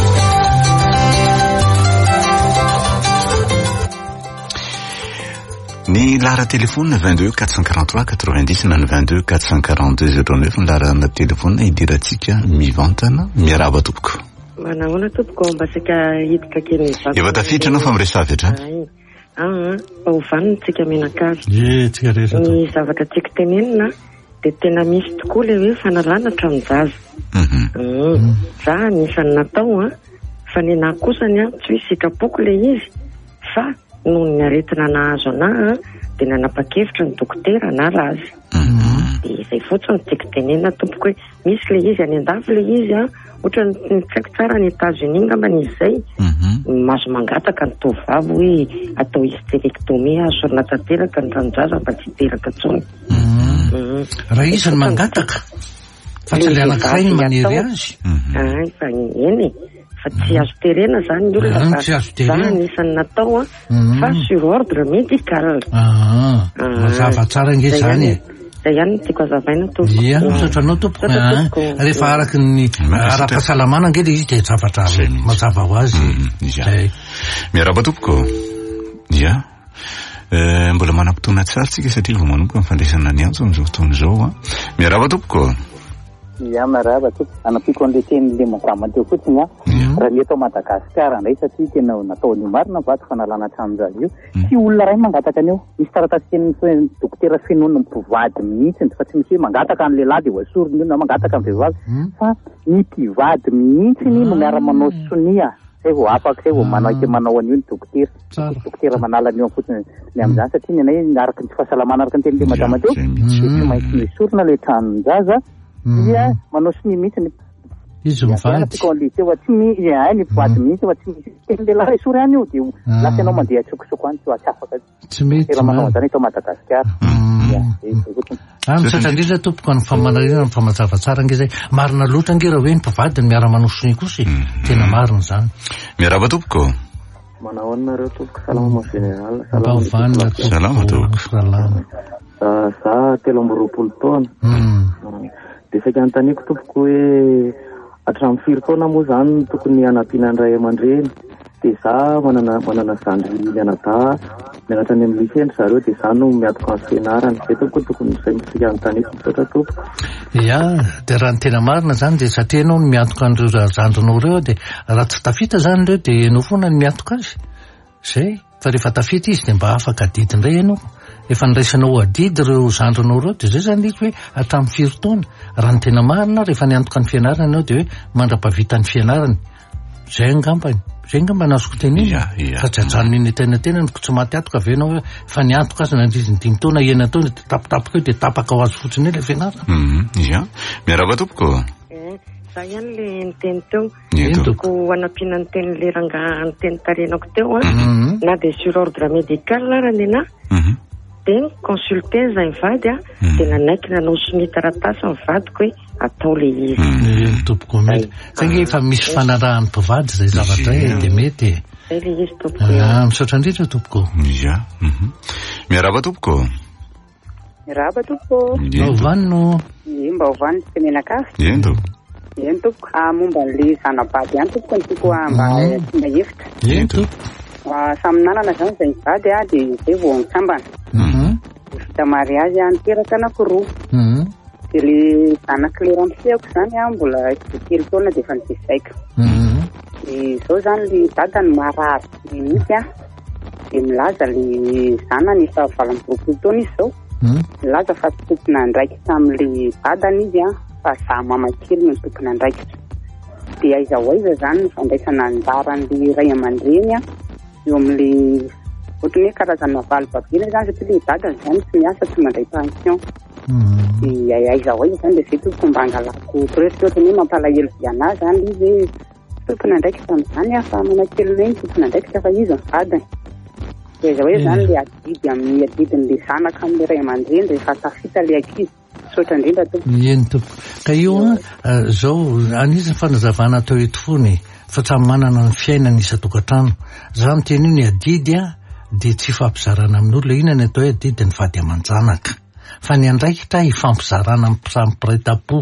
ny lara telefona 22 443 90 na 22 442 09 ny larana telefona idiratsika mivantana miaraba tompoko manahona tompoko mba sika hidika kely efa tafiditra anao fa miresavy hatrany ovaniny tsika menakavy ny zavatra tiako tenenina de tena misy tokoa le hoe fanalana hatramin'ny zaza za anisan'ny natao fa ny nahy kosany tsy hoe sikapoko le izy fa noho ny aretina nahazo anahy de nanapa-kevitra ny dokotera na razy de izay fotsiny tiako tenenina tompoko hoe misy le izy any andafy le izy ohatra ny tsaiko tsara ny États-Unis ngambany izay maso mangataka ny tovavy hoe atao hystérectomie asorina tanteraka ny ranonjaza mba tsy hiteraka tsony raha izy ny mangataka fa tsy le anankiray ny maniry azy fa eny fa tsy azo terena zany ny olona za anisan'ny natao fa sur ordre médical mazava tsara nge zany zay ihany tiako azavaina ia satranao tompoko rehefa araky ny ara-pahasalamana nge le izy de zavatra mazava ho azy miaraba tompoko ia mbola manam-potoana tsara tsika satria vao manomboka ny fandraisana ny antso am'izao fotoana izao miaraba tompoko ia marava tompoko anapiko an'le tenylle mazama teo fotsiny raha ny eto Madagasikara ndray satria tena nataony marina vato fanalana hatramin'izany io tsy olona ray mangataka aneo misy taratasy teniny dokotera fenona mpivady mihitsy fa tsy misy hoe mangataka ny lehilahy de voasorony io na mangataka ny vehivavy fa ny mpivady mihitsiny no miara manao sonia zay vao afaka zay vao manao an'io ny dokotera manala an'io fotsiny le amin'izany satria ny anay araky ny tsy fahasalamana araky ny tenylle madama teo tsy maintsy misorona le tranonjaza ia manao sonia mihitsy izy mivady tsy ny mpivady mihitsy fa tsy misy teny lehilahy sory any io de lasa ianao mandeha tsokosoko any tsy afaka tsy mety manao an'izany eto Madagasikara misaotra indrindra tompoko ny famanarina ny famazava tsara nge zay marina loatra nge raha hoe ny mpivady ny miara manao sonia kosa tena marina zany miaraba tompoko manahoanareo tompoko salama général salama salama tompoko salama za 13 taona de saika antaniko tompoko hoe hatramin'ny 4 taona moa zany tokony anampiana andray aman-dreny de za manana zandry mianadahy mianatra any amin'ny lycée zareo de za no miatoka amin'ny fianarany zay tompoko tokony zay misika antaniko misaotra tompoko ia de raha ny tena marina zany de satria anao no miatoka an'ireo zandrinao reo de raha tsy tafita zany reo de enao foana ny miatoka azy zay fa rehefa tafita izy de mba afaka adidy indray ianao efa niraisanao adidy reo zandrinao reo de zay zany izy hoe hatramin'ny 4 taona raha ny tena marina rehefa niantoka ny fianarana ianao de hoe mandrapavita ny fianarany zay ngamba nazoko tenina fa tsy ajanony tena tsy maty atoka avy enao hoe fa niantoka azy nandriziny 5 taona ena taona de tapitapoka eo de tapaka ho azy fotsiny le fianarana ia miaraba tompoko za ihany le niteny teo toko anampiana ny teny le rangaha ny teny tarenako teo na de sur ordre médical arany ana de consulté zay mivady de nanaiky nanao sonia taratasy mivadiko hoe atao le izy tompoko mety zay nge efa misy fanarahan'ny mpivady zay zavatra de mety zay le izy tompoko misaotra indrindra tompoko ia miaraba tompoko Miarahaba tompoko. Vanno. Mba hovany tsy menakafy. Ento. Eny tompoko. Momba an'le zanabady ihany tompoko ny tiako mba hevitra. Ento. Samy nanana zany izay mivady dia izay vao mitsambana. Vita mariazy niteraka anankiroa. Dia le zanak'ilay ramoseko zany mbola kely taona dia efa nivesaika. Dia izao zany le dadany marary mihitsy dia milaza le zanany efa 24 taona izy izao. Milaza fa tompona andraikitra amin'le dadany izy fa za mamakely no tompona andraikitra. Dia aiza ho aiza zany ny fandraisana anjaran'le ray aman-dreny eo amin'le ohatran'ny hoe karazana valo-babena zany satria le dadany zany tsy miasa tsy mandray pension. Dia aiza ho aiza zany le zay tompoko mba angalako presque ohatran'ny hoe mampalahelo viana zany izy hoe tompona andraikitra amin'izany fa mamakely reny tompona andraikitra fa izy ny vadiny. Dia aiza ho aiza zany le adidy amin'ny adidin'le zanaka amin'le ray aman-dreny rehefa tafita le ankizy. Sotra indrindra tompoko. Eny tompoko. Ka io zao anisany fanazavana atao eto foany fa tsy manana ny fiainana isan-tokantrano. Za miteny io ny adidy dia tsy fampizarana amin'olona inona ny atao hoe adidy ny vady aman-janaka. Fa ny andraikitra hifampizarana sampiray-tapo.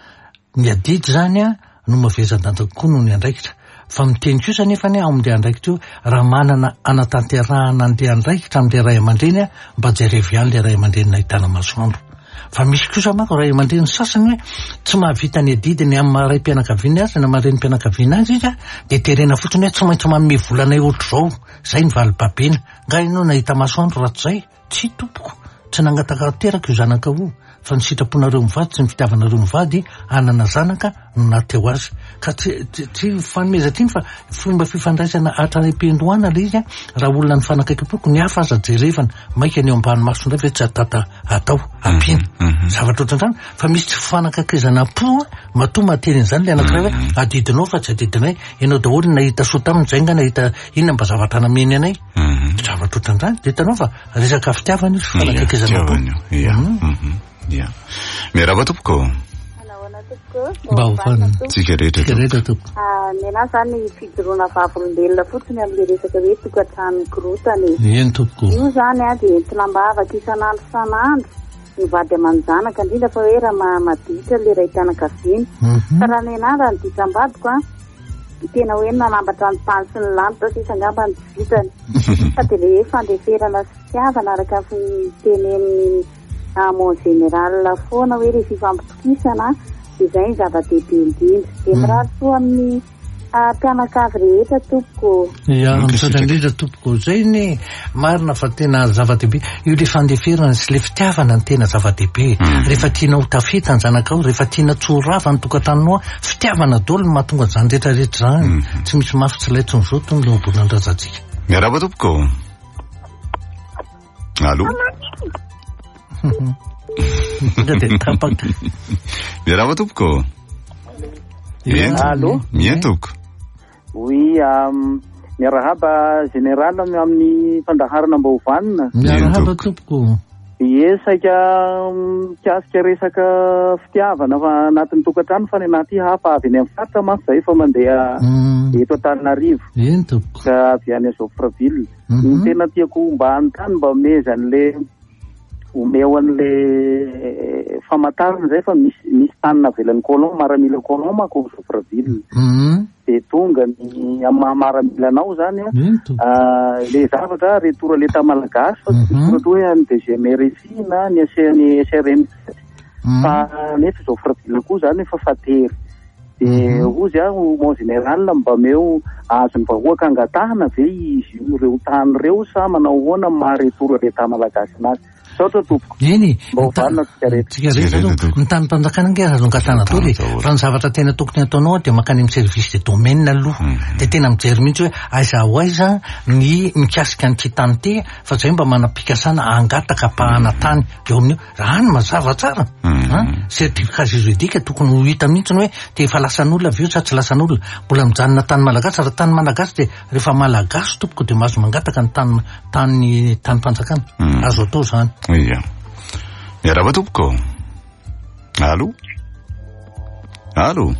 Ny adidy zany no mavezan-danja kokoa noho ny andraikitra. Fa miteny kosa nefa ao amin'ilay andraikitra io raha manana anatanterahana an'ilay andraikitra amin'ilay ray aman-dreny mba jerevy ihany ilay ray aman-dreny nahitana masoandro. Fa misy kosa manko ray aman-dreny sasany hoe tsy mahavita ny adidiny amin'ny maray mpianakaviana azy na mareny mpianakaviana azy izy dia terena fotsiny hoe tsy maintsy manome volanay ohatr'izao. Zay ny vali-babena. Nga ianao nahita masoandro raha tsy zay tsy tompoko. Tsy nangataka teraka io zanaka io fa ny sitraponareo mivady sy ny fitiavanareo mivady anana zanaka nateo azy. Ka tsy fanomezatra iny fa fomba fifandraisana hatranim-piandohana le izy raha olona ny fanakaikam-poko ny hafa aza jerevana maika ny eo ambany maso ndray ve tsy atata atao ampina zavatra ohatran'izany fa misy tsy fanakaikizana po matoa mateny an'izany le anankiray hoe adidinao fa tsy adidinay ianao daholo nahita soa tamin'izay nahita inona mba zavatra nameny anay zavatra ohatran'izany dia hitanao fa resaka fitiavana io sy fanakaikizana po. Miarahaba tompoko. Mba hofana tsika rehetra tompoko. Nena zany fijoroana vavolombelona fotsiny amin'le resaka hoe tokantrano korotany. Eny tompoko. Io zany dia entinambavaka isan'andro san'andro mivady aman-janaka indrindra fa hoe raha maditra le ray mpianakaviana. Fa raha nena raha ny ditram-badiko tena hoe nanambatra ny tany sy ny lanitra sisa angamba ny vitany. Fa dia le fandeferana sy fitiavana araka tenen'ny mon général foana hoe rehefa ifampitokisana dia izay ny zava-dehibe indrindra. Dia mirary soa amin'ny mpianakavy rehetra tompoko. Amin'izany indrindra tompoko zay ny marina fa tena zava-dehibe io le fandeferana sy le fitiavana ny tena zava-dehibe. Rehefa tianao tafita ny zanakao rehefa tiana tsorava ny tokantranonao fitiavana daholo no mahatonga zany rehetrarehetra zany. Tsy misy mafy tsy laitsony zao tony le ombonandrazatsika. Miarahaba tompoko. Alo. Miarahaba tompoko. Alo. Mien tompoko. Oui, miarahaba général amin'ny fandaharana mba hovanina. Miarahaba tompoko. Ie, saika mikasika resaka fitiavana fa anatin'ny tokantrano fa ny anaty hafa avy any amin'ny faritra manko zay fa mandeha eto Antananarivo. Eny tompoko. Ka avy any Zofreville. Ny tena tiako mba anontany mba omeza an'le omeo an'le famantarana zay fa misy tanina avelan'ny colon maramila colon mako Zofreville. Dia tonga ny mamaramilanao zany le zavatra retora leta malagasy fa retora hoe any DGMRFI na ny SRM fa nefa Zofreville koa zany efa fatery. Dia ozy mon général mba meo azony vahoaka angatahana ve izy ireo tany ireo sa manao ahoana maretora leta malagasy anazy. Eny ny tany mpanjakana nge azo angatana toly fa ny zavatra tena tokony ataonao dia makany amin'ny service de domaine aloha dia tena mijery mihitsy hoe aiza ho aiza ny mikasika nyty tany ty fa zay mba manam-pikasana angataka pahana tany eo amin'io raha any mazava tsara certificat juridique tokony ho hita mihitsy ny hoe te efa lasan'olona avy eo sa tsy lasan'olona mbola mijanona tany malagasy raha tany malagasy dia rehefa malagasy tompoko dia mahazo mangataka ny tany mpanjakana azo atao zany. Iya. Miarahaba tompoko. Alo. Alo.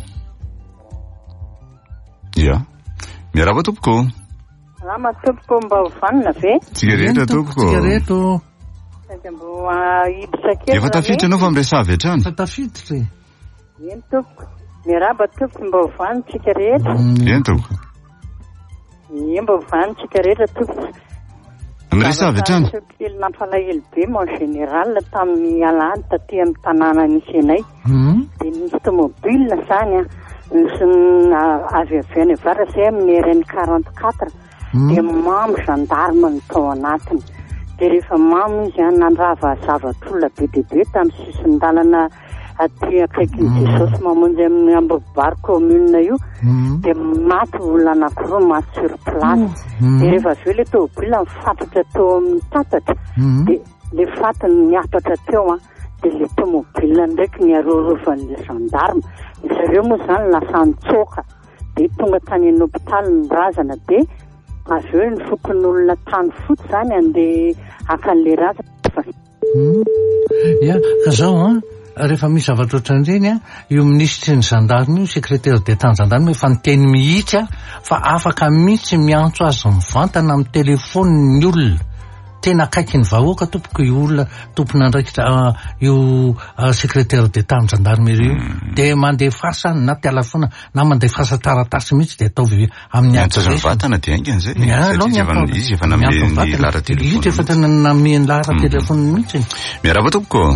Iya. Miarahaba tompoko. Salama tompoko mba hovanina ve? Tsika rehetra tompoko. Tsika reto. Efa tafiditra anao fa miresavy hatrany. Fa tafiditra eny tompoko miaraba tompoko mba hovanitsika rehetra. Eny tompoko. Mba hovanitsika rehetra tompoko. Miresavy hatrany. Kely nampalahelo be mon général tamin'ny alany taty amin'ny tanàna nisy anay. Dia nisy tomobile zany nisy avy any avara zay amin'ny RN 44 dia mamy gendarme ny tao anatiny. Dia rehefa mamy izy nandrava zavatr'olona be dia be tamin'ny sisin-dalana aty akaikin'ny Jesosy mamonjy amin'ny Ambobary commune io dia maty olona anankiroa maty sur place. Dia rehefa avy eo ilay tomobile mifatotra teo amin'ny tatatra dia le fatiny niatatra teo dia le tomobile ndraiky niarorovan'ilay gendarme. Zareo moa zany lasa nitsoaka dia tonga tany amin'ny hôpitaly ny razana dia avy eo ny fokon'olona tany foty zany andeha akan'le razana. Ia, ka zao rehefa misy zavatra ohatran'ireny io ministry ny gendarme io secrétaire d'état ny gendarme efa niteny mihitsy fa afaka mihitsy miantso azy mivantana amin'ny telefony ny olona tena akaiky ny vahoaka tompoko io olona tompona andraikitra io secrétaire d'état ny gendarmerie io dia mandefasa na telefona na mandefasa taratasy mihitsy dia ataovy amin'ny antso vatana dia aingana zay izy efa nameny lara telefony izy efa tena nameny lara telefony mihitsy. Miaraba tompoko.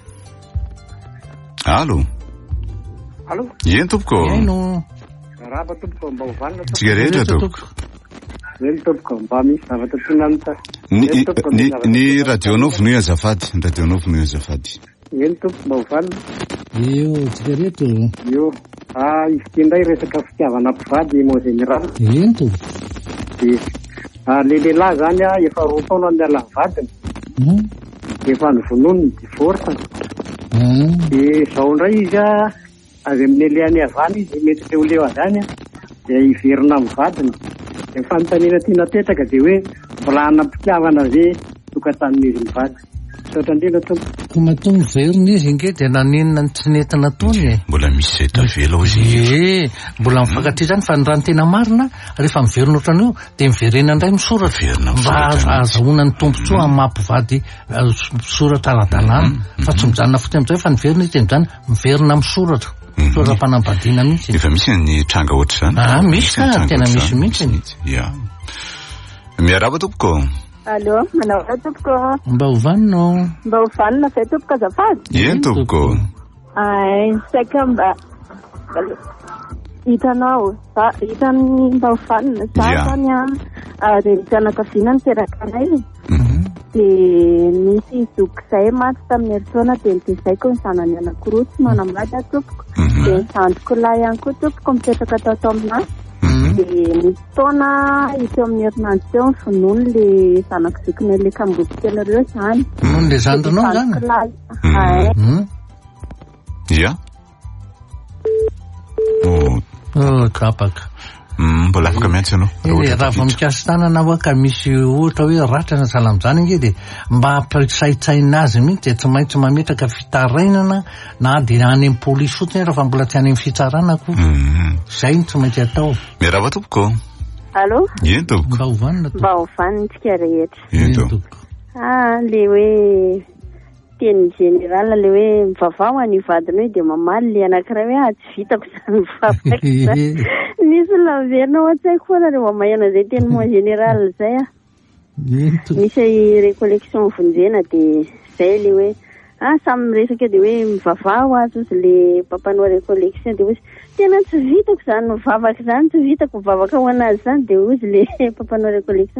Alo. Alo. Eny tompoko. Eno. Miaraba tompoko mba hovanona. Tsika rehetra tompoko. Eny tompoko mba misy zavatra tonana ta. Ny radionao vonoy azafady. Ny radionao vonoy azafady. Eny tompoko mba hovanona. Io tsika rehetra. Io. Izy kindray resaka fitiavana mpivady mon général. Eny tompoko. Le lehilahy zany efa roa taona miala vadiny. Efa nyvonoiny ny divorce. Dia izao indray izy avy amin'ny leany avany izy mety leo azany dia hiverina amin'ny vadiny. Dia fanontaniana tiana tetraka dia hoe mbola hanam-pitiavana ve tokantanin'izy mivady. Sotrandrina tompoko. Ko matongo verina izy inge dia naninona ny tsy nentina tony. Mbola misy zay tavela izy. Mbola mifankatrỳ zany fa ny raha ny tena marina rehefa miverina ohatrany io dia miverena indray misoratra mba azahoana ny tombotsoa amin'ny mampivady misoratra ara-dalàna fa tsy mijanona fotsiny amin'izay fa ny verina izy dia mijana miverina misoratra soratram-panambadiana mihitsy. Efa misy ny tranga ohatra zany. Misy ka tena misy mihitsy. Miaraba tompoko. Allo, manao tompoko. Mba hovanona. Mba hovanona fa tompoko azafady. Eny tompoko. Saika mba hitanao hitany mba hovanona zany renim-pianakaviana niteraka-nay dia misy zoky izay maty tamin'ny herintaona dia nitezaiko ny zanany anankiroa tsy manambady tompoko dia ny zandriko lahy ihany koa tompoko mipetraka tao aminazy. Dia misy taona ito amin'ny herinandro teo ny vonoiny le zanako zokiny le kambotsikely ireo zany. Nono le zandrinao zany? Ia. Kapaka. Mbola afaka miantso ianao. Raha vao mikasy tanana hoa ka misy ohatra hoe ratra na salamizany inge dia mba hampisaitsaina azy mihitsy dia tsy maintsy mametraka fitarainana na dia any amin'ny polisy fotsiny raha fa mbola tsy any amin'ny fitsaranako. Izay tsy maintsy atao. Miaraba tompoko. Allo. Eny tompoko. Mba hovanona. Mba hovanitsika rehetra. Eny tompoko. Le hoe teny général le hoe mivavao any vadiny hoe dia mamaly le anankiray hoe tsy vitako izany mivavaka. Misy laverina ao an-tsaiko foana rehefa maheno izay teny mon général izay misy récollection vonjena dia izay le hoe samy miresaka dia hoe mivavao azy ozy le mpampanao récollection dia ozy tena tsy vitako izany mivavaka izany tsy vitako mivavaka ho anazy izany dia ozy le mpampanao récollection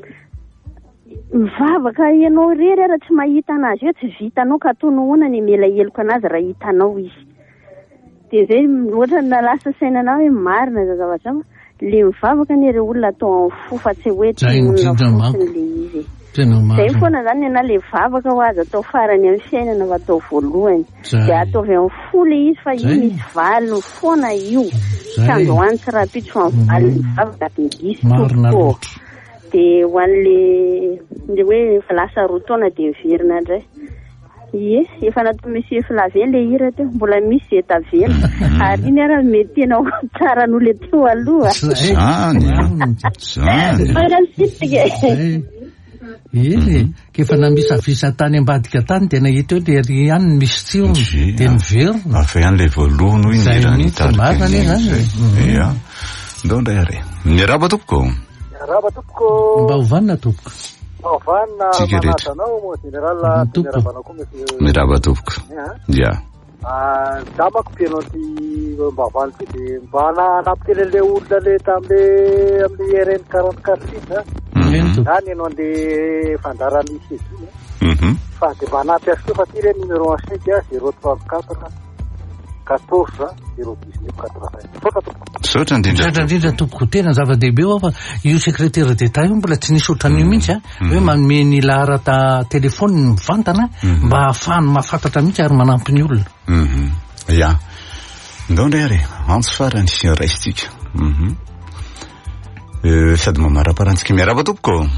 mivavaka ianao rery raha tsy mahita anazy hoe tsy vitanao ka atonoana ny mela heloko anazy raha hitanao izy. Dia zay ohatra na lasa sainanao hoe marina zavatra le mivavaka ny olona atao amin'ny fo fa tsy hoe tsy olona fotsiny le izy. Zay foana zany ana le vavaka ho azy atao farany amin'ny fiainana fa atao voalohany dia ataovy amin'ny fo le izy fa io misy valiny foana io tsy androany tsy raha pitso fa valiny vavaka dia gisy tompoko. Dia ho an'le hoe efa lasa roa taona dia miverina indray. Ie, efa natao monsieur Flavien le hira teo mbola misy etavela ary iny ara mety tena tsara n'olona teo aloha. Zany. Parasitika. Kefa namisavisa tany ambadika tany tena hita eo le ary ihany misy tsiony de miverina afa ihany le voalohany hoy nirany tarika ndao ndray are miraba tompoko mba hovanina tompoko miraba tompoko ya damako pianao ty mbavany ty de mba nanapiteny le olona le tamle amin'ny RN 44 zany ianao le fandarany misy fa de mba anaty azy fa ty le numéro 5 034 14 019 sotra indrindra tompoko tena zava-dehibe eo fa io secrétaire d'État io mbola tsy nisy ohatran'io mihitsy hoe manome ny laharata telefony mivantana mba ahafahany mahafantatra mihitsy ary manampy ny olona ya ndao ndray ary antso farany raisitsika sady mamaraparantsika miaraba tompoko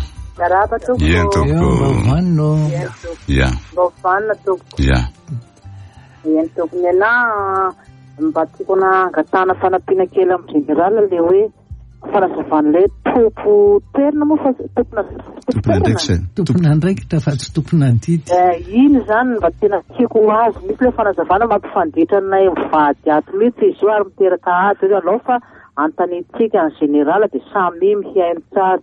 vanno ya ya Yen tokony ana mba tiakona gatana fanampiana kely amin'ny général le hoe fanazavana le tompo toerana moa fa tompona andraikitra fa tsy tompona andidy iny zany mba tena tiako azy misy le fanazavana mampifanditra anay mivady ato mihitsy izy io ary miteraka ato io alao fa antanitsika en général de samy mihaino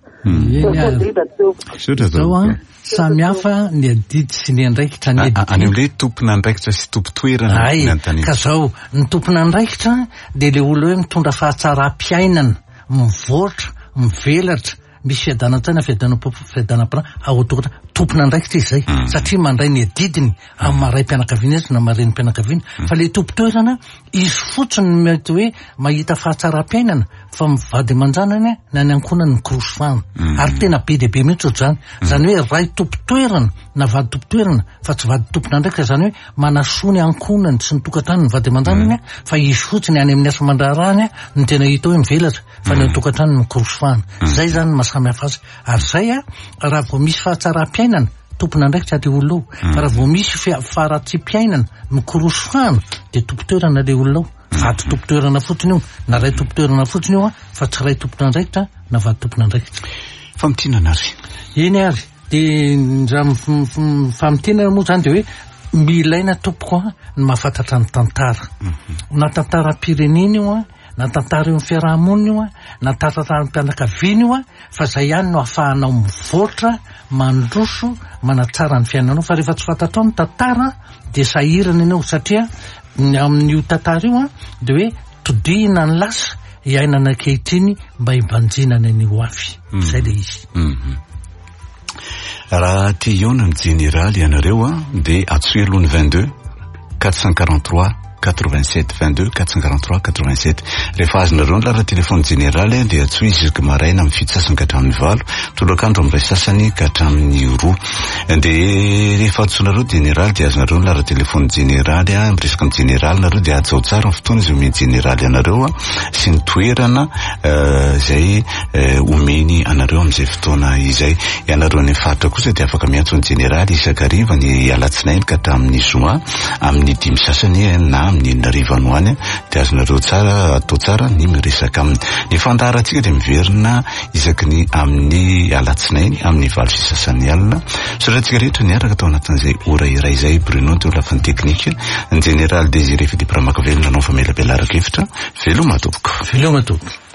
tsara zao samy hafa ny adidy sy ny andraikitra ny any am'le tompona andraikitra sy tompo toerana ka zao ny tompona andraikitra de le olo hoe mitondra fahatsara-piainana mivoatra mivelatra misy fiadanantsana fiadanam-pana aotokatra tompona andraikitra izay satria mandray ny adidiny amin'ny maray-pianakaviana azy na mareny mpianakaviana fa le tompo toerana izy fotsiny mety hoe mahita fahatsara-piainana fa mivady aman-janany na ny ankonany ny korosofana ary tena be dehibe mihitsy ohatr'izany zany hoe ray tompo toerana na vady tompo toerana fa tsy vady tompona andraikitra zany hoe manasoa ny ankonany sy ny tokantrano ny vady aman-janany fa izy fotsiny any amin'ny asa mandrarahany ny tena hita hoe mivelatra fa ny tokantrano ny korosofana zay zany mahasamy hafa azy ary zay raha vao misy fahatsara-piainana tompona andraikitra le olona fa raha vao misy faharatsy-piainana mikorosofana de tompo toerana le olona vady tompo toerana fotsiny io na ray tompo toerana fotsiny io fa tsy ray tompona andraikitra na vady tompona andraikitra famitinana ary eny ary de raha famitinana moa zany de hoe milaina tompoko ny mahafantatra ny tantara na tantaram-pirenena io na tantara eo fiarahamonina io na tantaram-pianakaviana io fa zay ihany no ahafahanao mivoatra mandroso manatsara ny fiainanao fa rehefa tsy fantatrao ny tantara de sahirana ianao satria amin'io tantara io de hoe todihina ny lasa iainana ankehitriny mba hibanjinana an'io avy zay le izy raha ty iona ny général ianareo de atsoelony 22 443 87 22 443 87 rehefa azonareo ny lara telefony général dia atsoy izy isaka maraina amin'ny fito sasany ka hatramin'ny valo tolokandro amin'ny ray sasany ka hatramin'ny roa de rehefa atsonareo général dia azonareo ny lara telefony général miresaka ny général nareo dia atsao tsara ny fotoana izy omeny général ianareo sy ny toerana zay omeny anareo amin'izay fotoana izay ianareo ny faritra kosa dia afaka miantso ny général isakariva ny alatsinainy ka hatramin'ny zoma amin'ny dimy sasany na amin'ny narivanoany dia azonareo tsara atao tsara ny miresaka aminy ny fandaharantsika dia miverina isaky ny amin'ny alatsinainy amin'ny valo sasany alina sorantsika rehetra niaraka atao anatin'izay ora iray izay Bruno teo lafiny teknika ny général Désiré Philippe Ramakavelona nanao famelabela araka hevitra veloma tompoko